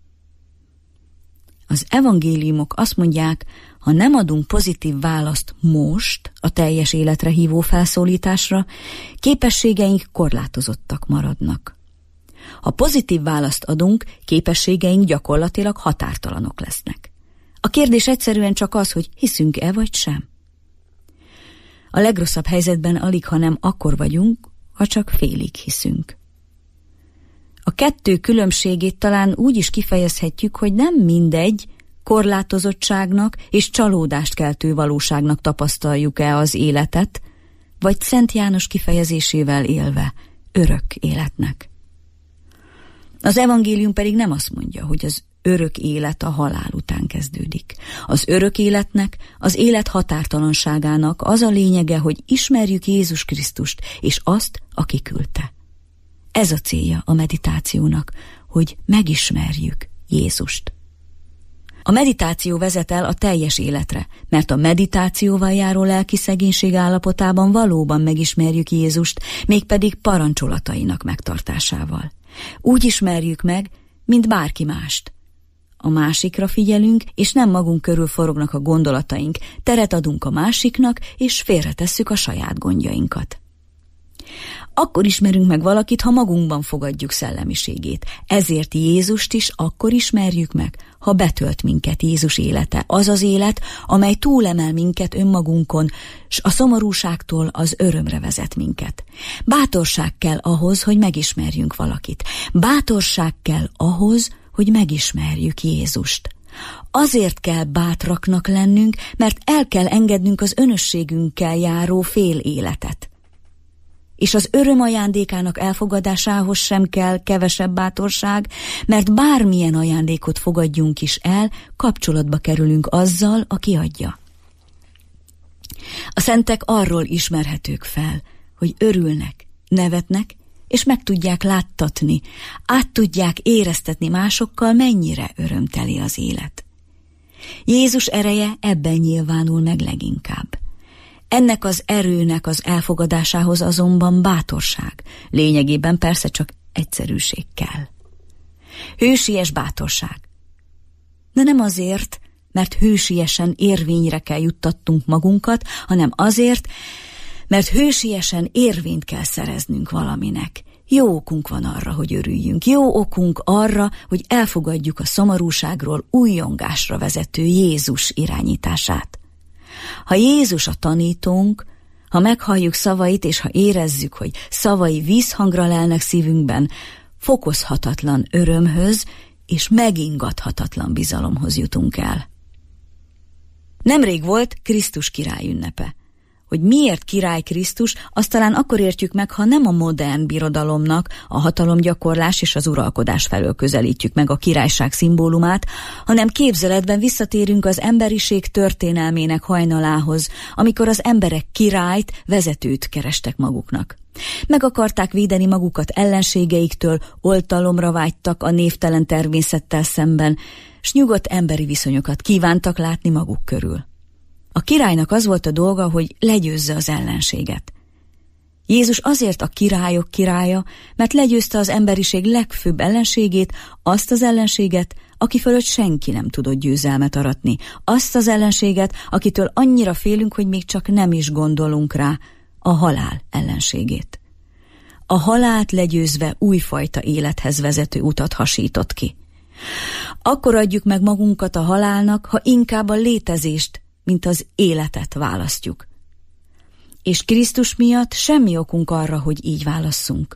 Az evangéliumok azt mondják, ha nem adunk pozitív választ most a teljes életre hívó felszólításra, képességeink korlátozottak maradnak. Ha pozitív választ adunk, képességeink gyakorlatilag határtalanok lesznek. A kérdés egyszerűen csak az, hogy hiszünk-e vagy sem. A legrosszabb helyzetben alig, ha nem akkor vagyunk, ha csak félig hiszünk. A kettő különbségét talán úgy is kifejezhetjük, hogy nem mindegy, korlátozottságnak és csalódást keltő valóságnak tapasztaljuk-e az életet, vagy Szent János kifejezésével élve örök életnek. Az evangélium pedig nem azt mondja, hogy az örök élet a halál után kezdődik. Az örök életnek, az élet határtalanságának az a lényege, hogy ismerjük Jézus Krisztust, és azt, aki küldte. Ez a célja a meditációnak, hogy megismerjük Jézust. A meditáció vezet el a teljes életre, mert a meditációval járó lelki szegénység állapotában valóban megismerjük Jézust, mégpedig parancsolatainak megtartásával. Úgy ismerjük meg, mint bárki mást. A másikra figyelünk, és nem magunk körül forognak a gondolataink, teret adunk a másiknak, és félretesszük a saját gondjainkat. Akkor ismerünk meg valakit, ha magunkban fogadjuk szellemiségét. Ezért Jézust is akkor ismerjük meg, ha betölt minket Jézus élete. Az az élet, amely túlemel minket önmagunkon, s a szomorúságtól az örömre vezet minket. Bátorság kell ahhoz, hogy megismerjünk valakit. Bátorság kell ahhoz, hogy megismerjük Jézust. Azért kell bátraknak lennünk, mert el kell engednünk az önösségünkkel járó fél életet. és az öröm ajándékának elfogadásához sem kell kevesebb bátorság, mert bármilyen ajándékot fogadjunk is el, kapcsolatba kerülünk azzal, aki adja. A szentek arról ismerhetők fel, hogy örülnek, nevetnek, és meg tudják láttatni, át tudják éreztetni másokkal, mennyire örömteli az élet. Jézus ereje ebben nyilvánul meg leginkább. Ennek az erőnek az elfogadásához azonban bátorság, lényegében persze csak egyszerűség kell. Hősies bátorság. De nem azért, mert hősiesen érvényre kell juttatnunk magunkat, hanem azért, mert hősiesen érvényt kell szereznünk valaminek. Jó okunk van arra, hogy örüljünk. Jó okunk arra, hogy elfogadjuk a szomorúságról újongásra vezető Jézus irányítását. Ha Jézus a tanítónk, ha meghalljuk szavait, és ha érezzük, hogy szavai vízhangra lelnek szívünkben, fokozhatatlan örömhöz és megingathatatlan bizalomhoz jutunk el. Nemrég volt Krisztus király ünnepe. Hogy miért király Krisztus, azt talán akkor értjük meg, ha nem a modern birodalomnak, a hatalomgyakorlás és az uralkodás felől közelítjük meg a királyság szimbólumát, hanem képzeletben visszatérünk az emberiség történelmének hajnalához, amikor az emberek királyt, vezetőt kerestek maguknak. Meg akarták védeni magukat ellenségeiktől, oltalomra vágytak a névtelen természettel szemben, s nyugodt emberi viszonyokat kívántak látni maguk körül. A királynak az volt a dolga, hogy legyőzze az ellenséget. Jézus azért a királyok királya, mert legyőzte az emberiség legfőbb ellenségét, azt az ellenséget, aki fölött senki nem tudott győzelmet aratni, azt az ellenséget, akitől annyira félünk, hogy még csak nem is gondolunk rá, a halál ellenségét. A halált legyőzve újfajta élethez vezető utat hasított ki. Akkor adjuk meg magunkat a halálnak, ha inkább a létezést, mint az életet választjuk. És Krisztus miatt semmi okunk arra, hogy így válasszunk.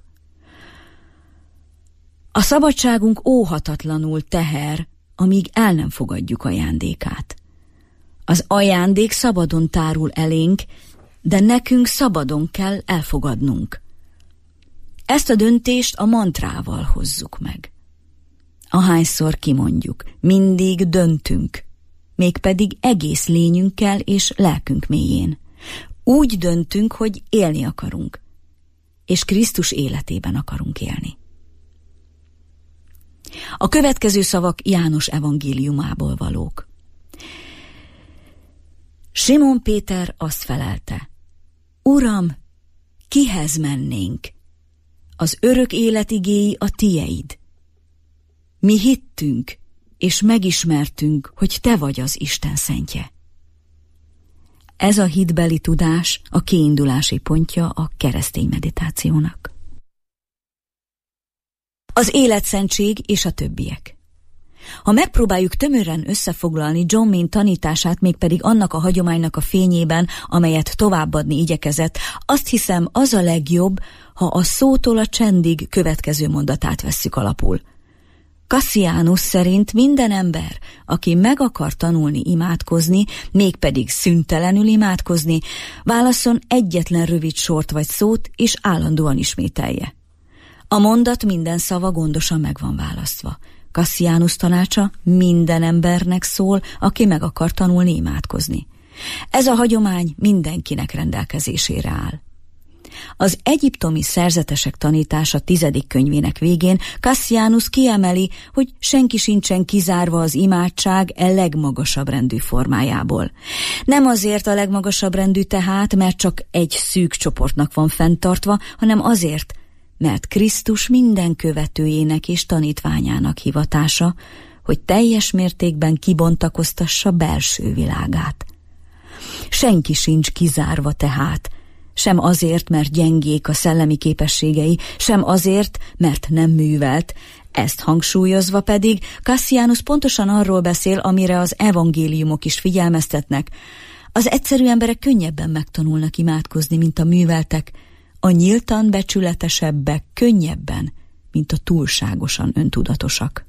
A szabadságunk óhatatlanul teher, amíg el nem fogadjuk ajándékát. Az ajándék szabadon tárul elénk, de nekünk szabadon kell elfogadnunk. Ezt a döntést a mantrával hozzuk meg. Ahányszor kimondjuk, mindig döntünk, mégpedig egész lényünkkel és lelkünk mélyén. Úgy döntünk, hogy élni akarunk, és Krisztus életében akarunk élni. A következő szavak János evangéliumából valók. Simon Péter azt felelte: Uram, kihez mennénk? Az örök élet igéi a tieid. Mi hittünk, és megismertünk, hogy te vagy az Isten szentje. Ez a hitbeli tudás a kiindulási pontja a keresztény meditációnak. Az életszentség és a többiek. Ha megpróbáljuk tömören összefoglalni John Main tanítását, mégpedig annak a hagyománynak a fényében, amelyet továbbadni igyekezett, azt hiszem, az a legjobb, ha a szótól a csendig következő mondatát vesszük alapul. Cassianus szerint minden ember, aki meg akar tanulni imádkozni, mégpedig szüntelenül imádkozni, válasszon egyetlen rövid sort vagy szót, és állandóan ismételje. A mondat minden szava gondosan meg van választva. Cassianus tanácsa minden embernek szól, aki meg akar tanulni imádkozni. Ez a hagyomány mindenkinek rendelkezésére áll. Az egyiptomi szerzetesek tanítása tizedik könyvének végén Cassianus kiemeli, hogy senki sincsen kizárva az imádság e legmagasabb rendű formájából. Nem azért a legmagasabb rendű tehát, mert csak egy szűk csoportnak van fenntartva, hanem azért, mert Krisztus minden követőjének és tanítványának hivatása, hogy teljes mértékben kibontakoztassa belső világát. Senki sincs kizárva tehát, sem azért, mert gyengék a szellemi képességei, sem azért, mert nem művelt. Ezt hangsúlyozva pedig Cassianus pontosan arról beszél, amire az evangéliumok is figyelmeztetnek. Az egyszerű emberek könnyebben megtanulnak imádkozni, mint a műveltek, a nyíltan becsületesebbek könnyebben, mint a túlságosan öntudatosak.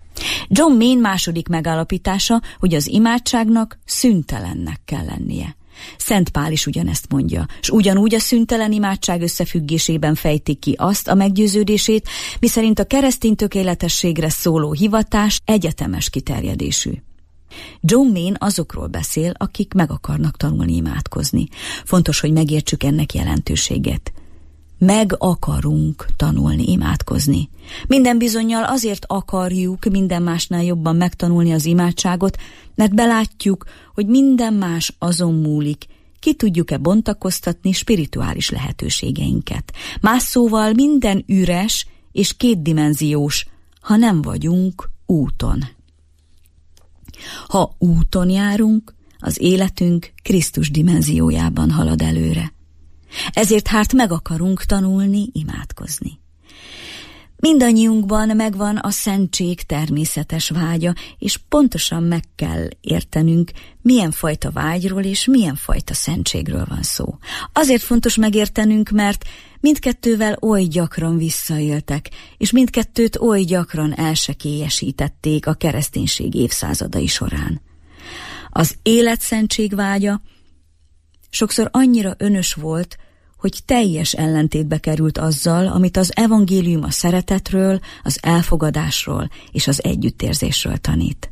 John Main második megállapítása, hogy az imádságnak szüntelennek kell lennie. Szent Pál is ugyanezt mondja, s ugyanúgy a szüntelen imádság összefüggésében fejtik ki azt a meggyőződését, miszerint a keresztény tökéletességre szóló hivatás egyetemes kiterjedésű. John Main azokról beszél, akik meg akarnak tanulni imádkozni. Fontos, hogy megértsük ennek jelentőségét. Meg akarunk tanulni imádkozni. Minden bizonnyal azért akarjuk minden másnál jobban megtanulni az imádságot, mert belátjuk, hogy minden más azon múlik, ki tudjuk-e bontakoztatni spirituális lehetőségeinket. Más szóval minden üres és kétdimenziós, ha nem vagyunk úton. Ha úton járunk, az életünk Krisztus dimenziójában halad előre. Ezért hát meg akarunk tanulni imádkozni. Mindannyiunkban megvan a szentség természetes vágya, és pontosan meg kell értenünk, milyen fajta vágyról és milyen fajta szentségről van szó. Azért fontos megértenünk, mert mindkettővel oly gyakran visszaéltek, és mindkettőt oly gyakran elsekélyesítették a kereszténység évszázadai során. Az életszentség vágya sokszor annyira önös volt, hogy teljes ellentétbe került azzal, amit az evangélium a szeretetről, az elfogadásról és az együttérzésről tanít.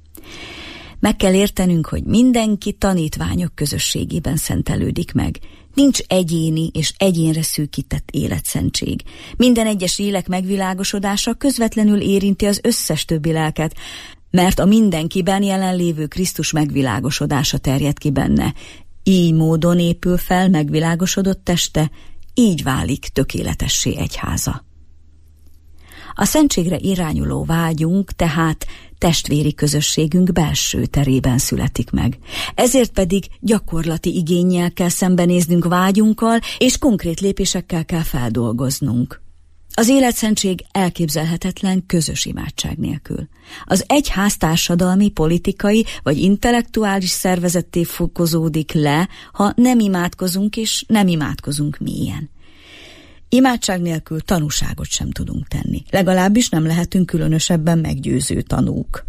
Meg kell értenünk, hogy mindenki tanítványok közösségében szentelődik meg. Nincs egyéni és egyénre szűkített életszentség. Minden egyes lélek megvilágosodása közvetlenül érinti az összes többi lelket, mert a mindenkiben jelenlévő Krisztus megvilágosodása terjed ki benne. Így módon épül fel megvilágosodott teste, így válik tökéletessé egyháza. A szentségre irányuló vágyunk tehát testvéri közösségünk belső terében születik meg. Ezért pedig gyakorlati igénnyel kell szembenéznünk vágyunkkal, és konkrét lépésekkel kell feldolgoznunk. Az életszentség elképzelhetetlen közös imádság nélkül. Az egyház társadalmi, politikai vagy intellektuális szervezetté fokozódik le, ha nem imádkozunk és nem imádkozunk mélyen. Imádság nélkül tanúságot sem tudunk tenni. Legalábbis nem lehetünk különösebben meggyőző tanúk.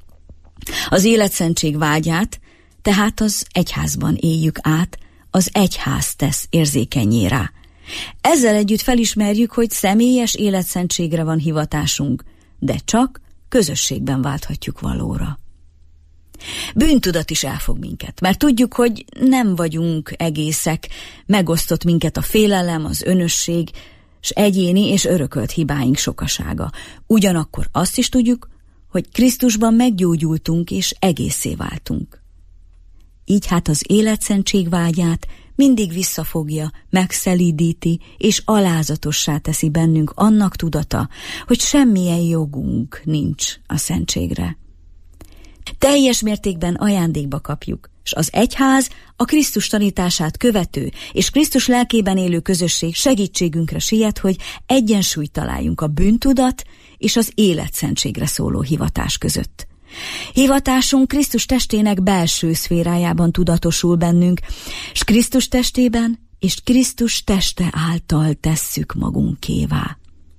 Az életszentség vágyát tehát az egyházban éljük át, az egyház tesz érzékennyé rá. Ezzel együtt felismerjük, hogy személyes életszentségre van hivatásunk, de csak közösségben válthatjuk valóra. Bűntudat is elfog minket, mert tudjuk, hogy nem vagyunk egészek, megosztott minket a félelem, az önösség, s egyéni és örökölt hibáink sokasága. Ugyanakkor azt is tudjuk, hogy Krisztusban meggyógyultunk és egészé váltunk. Így hát az életszentség vágyát mindig visszafogja, megszelídíti és alázatossá teszi bennünk annak tudata, hogy semmilyen jogunk nincs a szentségre. Teljes mértékben ajándékba kapjuk, s az egyház a Krisztus tanítását követő és Krisztus lelkében élő közösség segítségünkre siet, hogy egyensúlyt találjunk a bűntudat és az életszentségre szóló hivatás között. Hivatásunk Krisztus testének belső szférájában tudatosul bennünk, s Krisztus testében és Krisztus teste által tesszük magunkévá.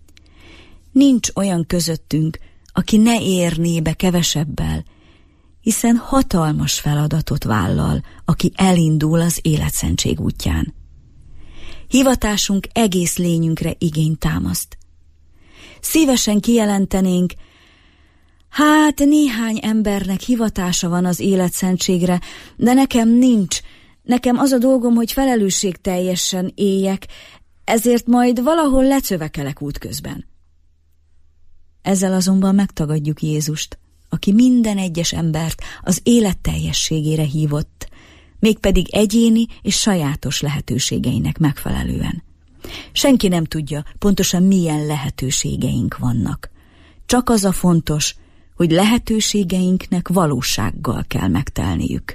Nincs olyan közöttünk, aki ne érné be kevesebbel, hiszen hatalmas feladatot vállal, aki elindul az életszentség útján. Hivatásunk egész lényünkre igényt támaszt. Szívesen kijelentenénk, hát néhány embernek hivatása van az életszentségre, de nekem nincs. Nekem az a dolgom, hogy felelősségteljesen éljek, ezért majd valahol lecövekelek útközben. Ezzel azonban megtagadjuk Jézust, aki minden egyes embert az élet teljességére hívott, mégpedig egyéni és sajátos lehetőségeinek megfelelően. Senki nem tudja pontosan milyen lehetőségeink vannak. Csak az a fontos, hogy lehetőségeinknek valósággal kell megtelniük.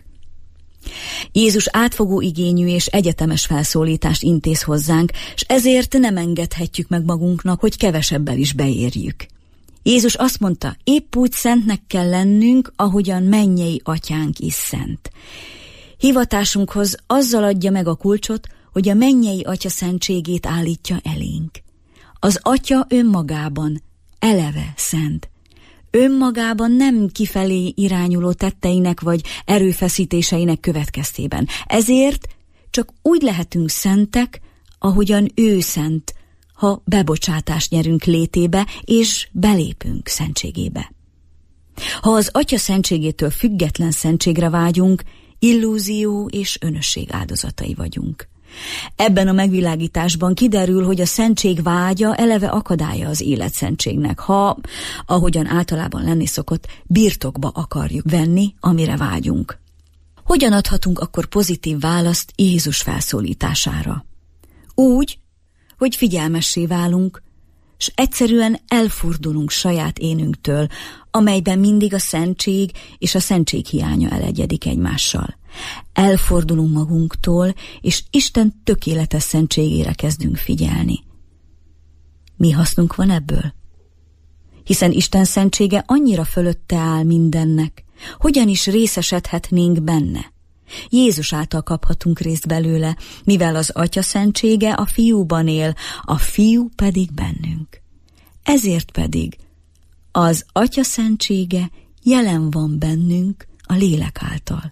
Jézus átfogó igényű és egyetemes felszólítást intéz hozzánk, és ezért nem engedhetjük meg magunknak, hogy kevesebbel is beérjük. Jézus azt mondta, épp úgy szentnek kell lennünk, ahogyan mennyei atyánk is szent. Hivatásunkhoz azzal adja meg a kulcsot, hogy a mennyei atya szentségét állítja elénk. Az atya önmagában eleve szent. önmagában nem kifelé irányuló tetteinek vagy erőfeszítéseinek következtében. Ezért csak úgy lehetünk szentek, ahogyan ő szent, ha bebocsátást nyerünk létébe, és belépünk szentségébe. Ha az Atya szentségétől független szentségre vágyunk, illúzió és önösség áldozatai vagyunk. Ebben a megvilágításban kiderül, hogy a szentség vágya eleve akadálya az életszentségnek, ha, ahogyan általában lenni szokott, birtokba akarjuk venni, amire vágyunk. Hogyan adhatunk akkor pozitív választ Jézus felszólítására? Úgy, hogy figyelmessé válunk, s egyszerűen elfordulunk saját énünktől, amelyben mindig a szentség és a szentség hiánya elegyedik egymással. Elfordulunk magunktól, és Isten tökéletes szentségére kezdünk figyelni. Mi hasznunk van ebből? Hiszen Isten szentsége annyira fölötte áll mindennek, hogyan is részesedhetnénk benne? Jézus által kaphatunk részt belőle, mivel az Atya szentsége a Fiúban él, a Fiú pedig bennünk. Ezért pedig az Atya szentsége jelen van bennünk a Lélek által.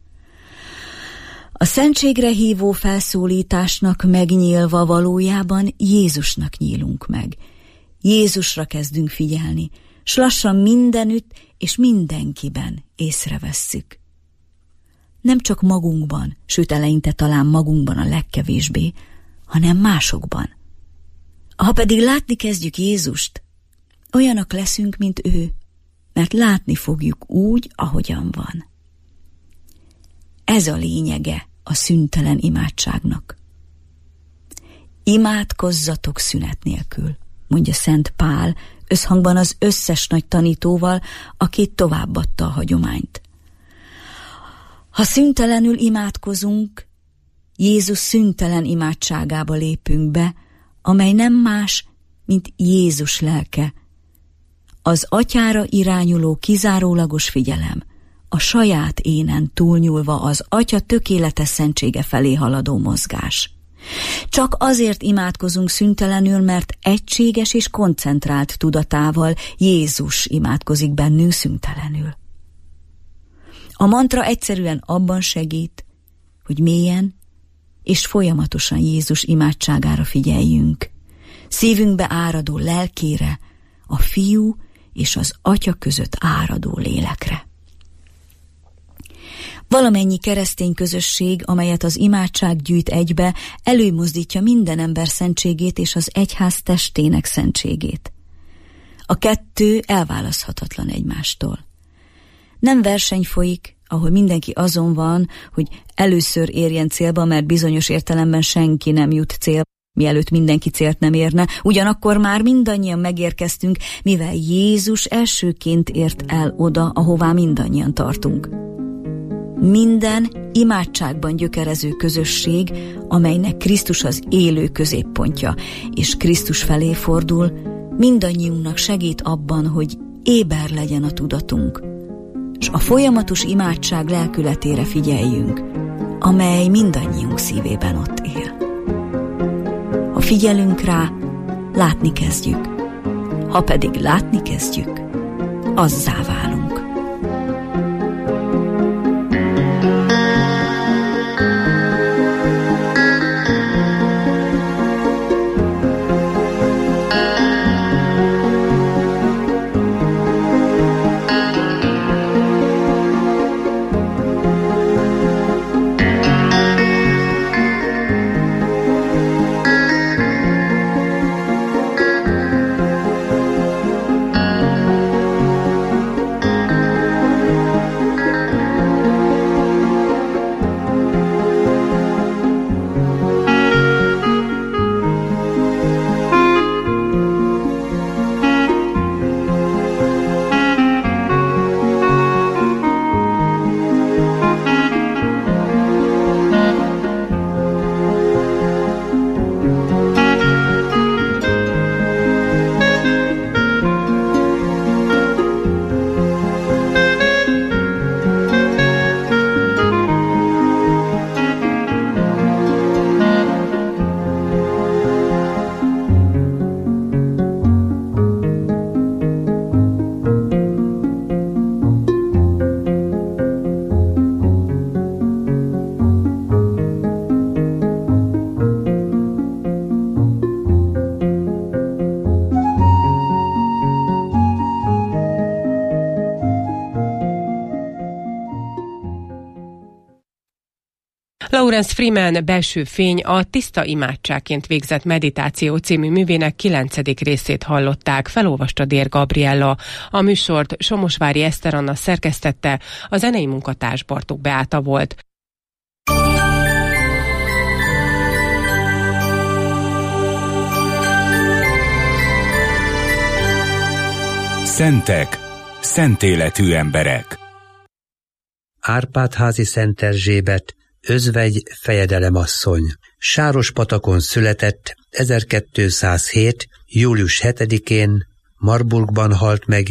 A szentségre hívó felszólításnak megnyílva valójában Jézusnak nyílunk meg. Jézusra kezdünk figyelni, s lassan mindenütt és mindenkiben észrevesszük. Nem csak magunkban, sőt eleinte talán magunkban a legkevésbé, hanem másokban. Ha pedig látni kezdjük Jézust, olyanok leszünk, mint ő, mert látni fogjuk úgy, ahogyan van. Ez a lényege a szüntelen imádságnak. Imádkozzatok szünet nélkül, mondja Szent Pál, összhangban az összes nagy tanítóval, aki továbbadta a hagyományt. Ha szüntelenül imádkozunk, Jézus szüntelen imádságába lépünk be, amely nem más, mint Jézus lelke. Az Atyára irányuló kizárólagos figyelem, a saját énen túlnyúlva az Atya tökéletes szentsége felé haladó mozgás. Csak azért imádkozunk szüntelenül, mert egységes és koncentrált tudatával Jézus imádkozik bennünk szüntelenül. A mantra egyszerűen abban segít, hogy mélyen és folyamatosan Jézus imádságára figyeljünk. Szívünkbe áradó lelkére, a Fiú és az Atya között áradó lélekre. Valamennyi keresztény közösség, amelyet az imádság gyűjt egybe, előmozdítja minden ember szentségét és az egyház testének szentségét. A kettő elválaszthatatlan egymástól. Nem verseny folyik, ahol mindenki azon van, hogy először érjen célba, mert bizonyos értelemben senki nem jut célba, mielőtt mindenki célt nem érne, ugyanakkor már mindannyian megérkeztünk, mivel Jézus elsőként ért el oda, ahová mindannyian tartunk. Minden imádságban gyökerező közösség, amelynek Krisztus az élő középpontja, és Krisztus felé fordul, mindannyiunknak segít abban, hogy éber legyen a tudatunk, és a folyamatos imádság lelkületére figyeljünk, amely mindannyiunk szívében ott él. Ha figyelünk rá, látni kezdjük, ha pedig látni kezdjük, azzá válunk. Lawrence Freeman Belső fény a Tiszta imádságként végzett meditáció című művének kilencedik részét hallották, felolvasta Dér Gabriella. A műsort Somosvári Eszter Anna szerkesztette, a zenei munkatárs Bartók Beáta volt. Szentek, szent életű emberek. Árpád-házi Szent Erzsébet, özvegy fejedelemasszony. Sárospatakon született, ezerkétszázhét. július hetedikén, Marburgban halt meg,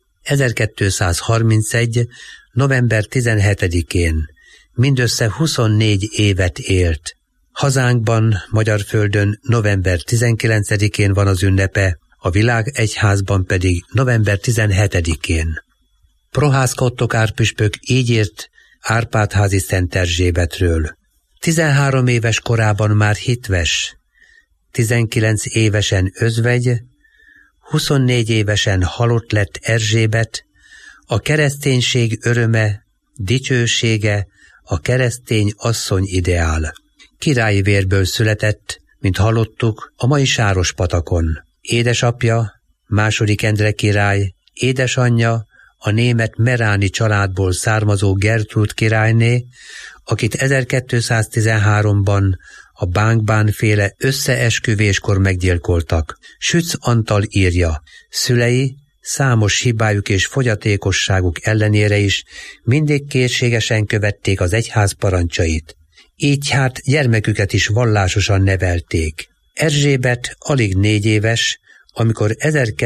ezerkétszázharmincegy. november tizenhetedikén. Mindössze huszonnégy évet élt. Hazánkban, Magyarföldön november tizenkilencedikén van az ünnepe, a Világegyházban pedig november tizenhetedikén. Prohászka Ottokár püspök így írt Árpád-házi Szent Erzsébetről. tizenhárom éves korában már hitves, tizenkilenc évesen özvegy, huszonnégy évesen halott lett Erzsébet, a kereszténység öröme, dicsősége, a keresztény asszony ideál. Királyi vérből született, mint hallottuk, a mai Sárospatakon. Édesapja, második Endre király, édesanyja, a német Meráni családból származó Gertrud királyné, akit ezerkétszáztizenháromban a Bánk-Bán-féle összeesküvéskor meggyilkoltak. Sütz Antal írja, szülei számos hibájuk és fogyatékosságuk ellenére is mindig készségesen követték az egyház parancsait. Így hát gyermeküket is vallásosan nevelték. Erzsébet alig négy éves, amikor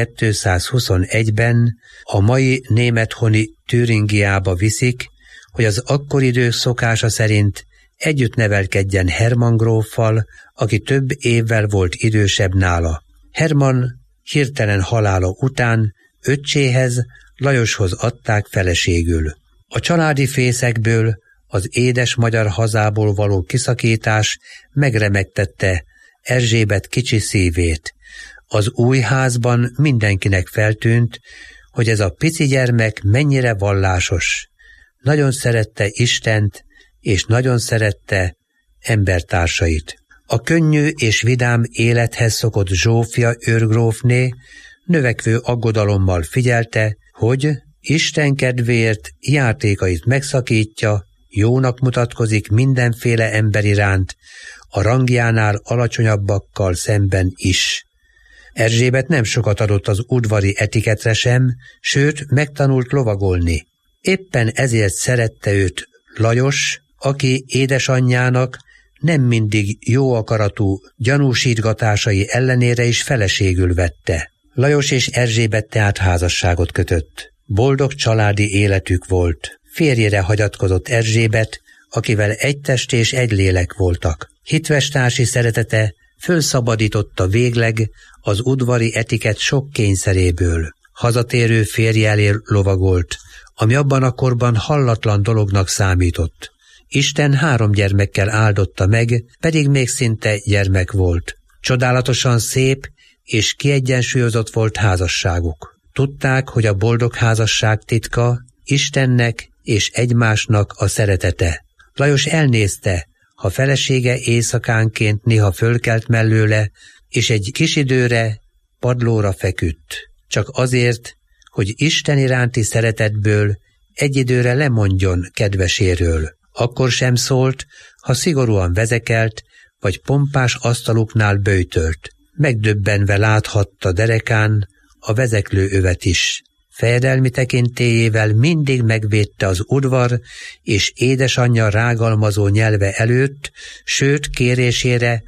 ezerkétszázhuszonegyben a mai némethoni Türingiába viszik, hogy az akkori idők szokása szerint együtt nevelkedjen Hermann gróffal, aki több évvel volt idősebb nála. Hermann hirtelen halála után öccséhez, Lajoshoz adták feleségül. A családi fészekből, az édes magyar hazából való kiszakítás megremegtette Erzsébet kicsi szívét. Az új házban mindenkinek feltűnt, hogy ez a pici gyermek mennyire vallásos. Nagyon szerette Istent, és nagyon szerette embertársait. A könnyű és vidám élethez szokott Zsófia őrgrófné növekvő aggodalommal figyelte, hogy Isten kedvéért játékait megszakítja, jónak mutatkozik mindenféle ember iránt, a rangjánál alacsonyabbakkal szemben is. Erzsébet nem sokat adott az udvari etiketre sem, sőt, megtanult lovagolni. Éppen ezért szerette őt Lajos, aki édesanyjának nem mindig jó akaratú gyanúsítgatásai ellenére is feleségül vette. Lajos és Erzsébet tehát házasságot kötött. Boldog családi életük volt. Férjére hagyatkozott Erzsébet, akivel egy test és egy lélek voltak. Hitvestársi szeretete fölszabadította végleg az udvari etiket sok kényszeréből. Hazatérő férje elé lovagolt, ami abban a korban hallatlan dolognak számított. Isten három gyermekkel áldotta meg, pedig még szinte gyermek volt. Csodálatosan szép és kiegyensúlyozott volt házasságuk. Tudták, hogy a boldog házasság titka Istennek és egymásnak a szeretete. Lajos elnézte, ha felesége éjszakánként néha fölkelt mellőle, és egy kis időre padlóra feküdt. Csak azért, hogy Isten iránti szeretetből egy időre lemondjon kedveséről. Akkor sem szólt, ha szigorúan vezekelt, vagy pompás asztaluknál böjtölt. Megdöbbenve láthatta derekán a vezeklő övet is. Fejedelmi tekintélyével mindig megvédte az udvar és édesanyja rágalmazó nyelve előtt, sőt kérésére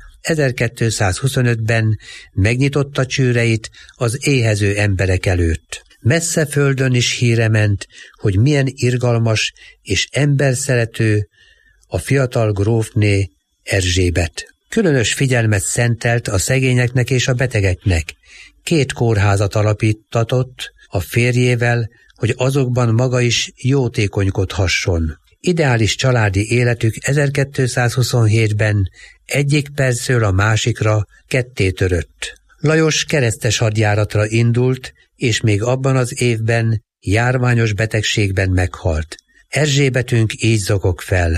ezerkétszázhuszonötben megnyitotta csőreit az éhező emberek előtt. Messze földön is híre ment, hogy milyen irgalmas és emberszerető a fiatal grófné Erzsébet. Különös figyelmet szentelt a szegényeknek és a betegeknek. Két kórházat alapítatott a férjével, hogy azokban maga is jótékonykodhasson. Ideális családi életük ezerkétszázhuszonhétben egyik percről a másikra ketté törött. Lajos keresztes hadjáratra indult, és még abban az évben járványos betegségben meghalt. Erzsébetünk így zokog fel.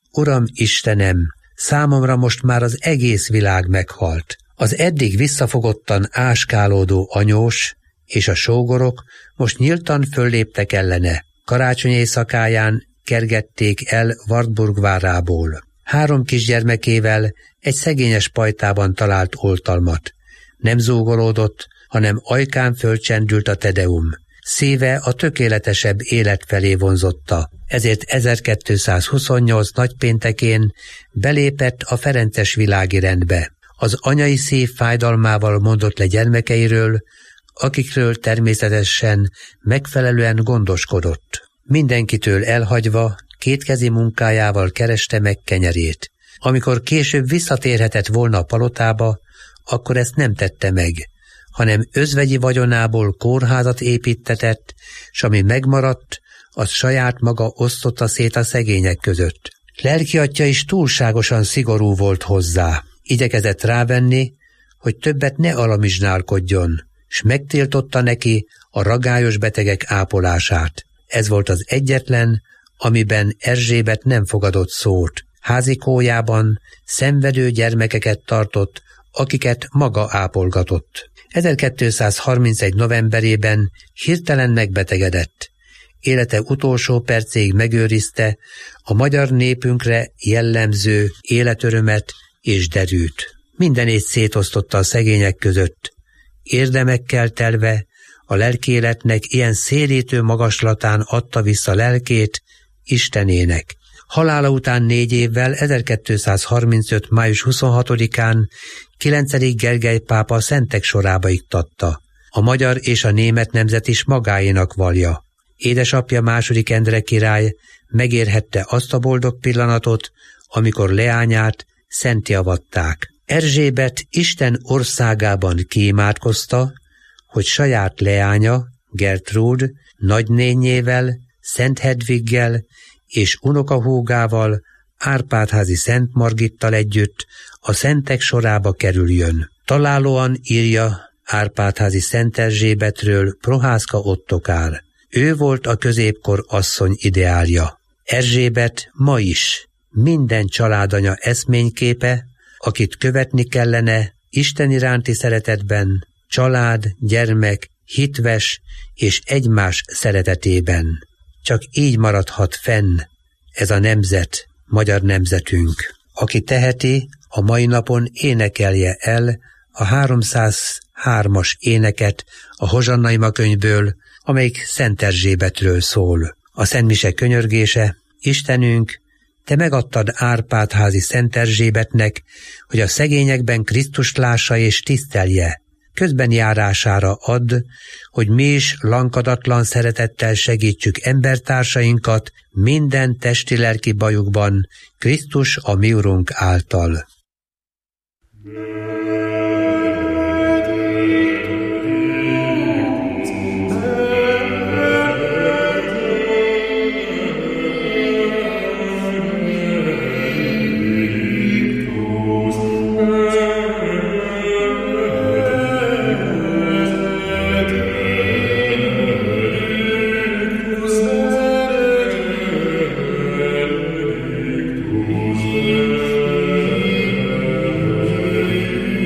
Uram Istenem, számomra most már az egész világ meghalt. Az eddig visszafogottan áskálódó anyós és a sógorok most nyíltan fölléptek ellene. Karácsony éjszakáján kergették el Wartburg várából. Három kisgyermekével egy szegényes pajtában talált oltalmat. Nem zúgolódott, hanem ajkán fölcsendült a Tedeum. Szíve a tökéletesebb élet felé vonzotta, ezért ezerkétszázhuszonnyolc nagypéntekén belépett a ferences világi rendbe. Az anyai szív fájdalmával mondott le gyermekeiről, akikről természetesen megfelelően gondoskodott. Mindenkitől elhagyva, kétkezi munkájával kereste meg kenyerét. Amikor később visszatérhetett volna a palotába, akkor ezt nem tette meg, hanem özvegyi vagyonából kórházat építtetett, s ami megmaradt, az saját maga osztotta szét a szegények között. Lelkiatya is túlságosan szigorú volt hozzá. Igyekezett rávenni, hogy többet ne alamizsnálkodjon, s megtiltotta neki a ragályos betegek ápolását. Ez volt az egyetlen, amiben Erzsébet nem fogadott szót. Házikójában szenvedő gyermekeket tartott, akiket maga ápolgatott. ezerkétszázharmincegy novemberében hirtelen megbetegedett. Élete utolsó percéig megőrizte a magyar népünkre jellemző életörömet és derűt. Mindenét szétosztotta a szegények között. Érdemekkel telve a lelkéletnek ilyen szélítő magaslatán adta vissza lelkét Istenének. Halála után négy évvel ezerkétszázharmincöt. május huszonhatodikán kilencedik Gergely pápa a szentek sorába iktatta. A magyar és a német nemzet is magáénak vallja. Édesapja második Endre király megérhette azt a boldog pillanatot, amikor leányát szentté avatták. Erzsébet Isten országában kiimádkozta, hogy saját leánya, Gertrúd, nagynényével, Szent Hedviggel és unokahúgával, Árpádházi Szent Margittal együtt a szentek sorába kerüljön. Találóan írja Árpádházi Szent Erzsébetről Prohászka Ottokár. Ő volt a középkor asszony ideálja. Erzsébet ma is minden családanya eszményképe, akit követni kellene Isten iránti szeretetben, család, gyermek, hitves és egymás szeretetében. Csak így maradhat fenn ez a nemzet, magyar nemzetünk. Aki teheti, a mai napon énekelje el a háromszázhármas éneket a Hozsanna ima könyvből, amelyik Szent Erzsébetről szól. A szentmise könyörgése: Istenünk, te megadtad Árpádházi Szent Erzsébetnek, hogy a szegényekben Krisztust lássa és tisztelje. Közben járására add, hogy mi is lankadatlan szeretettel segítsük embertársainkat minden testi-lelki bajukban, Krisztus a mi Urunk által. Amen.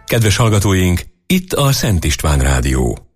Kedves hallgatóink, itt a Szent István Rádió.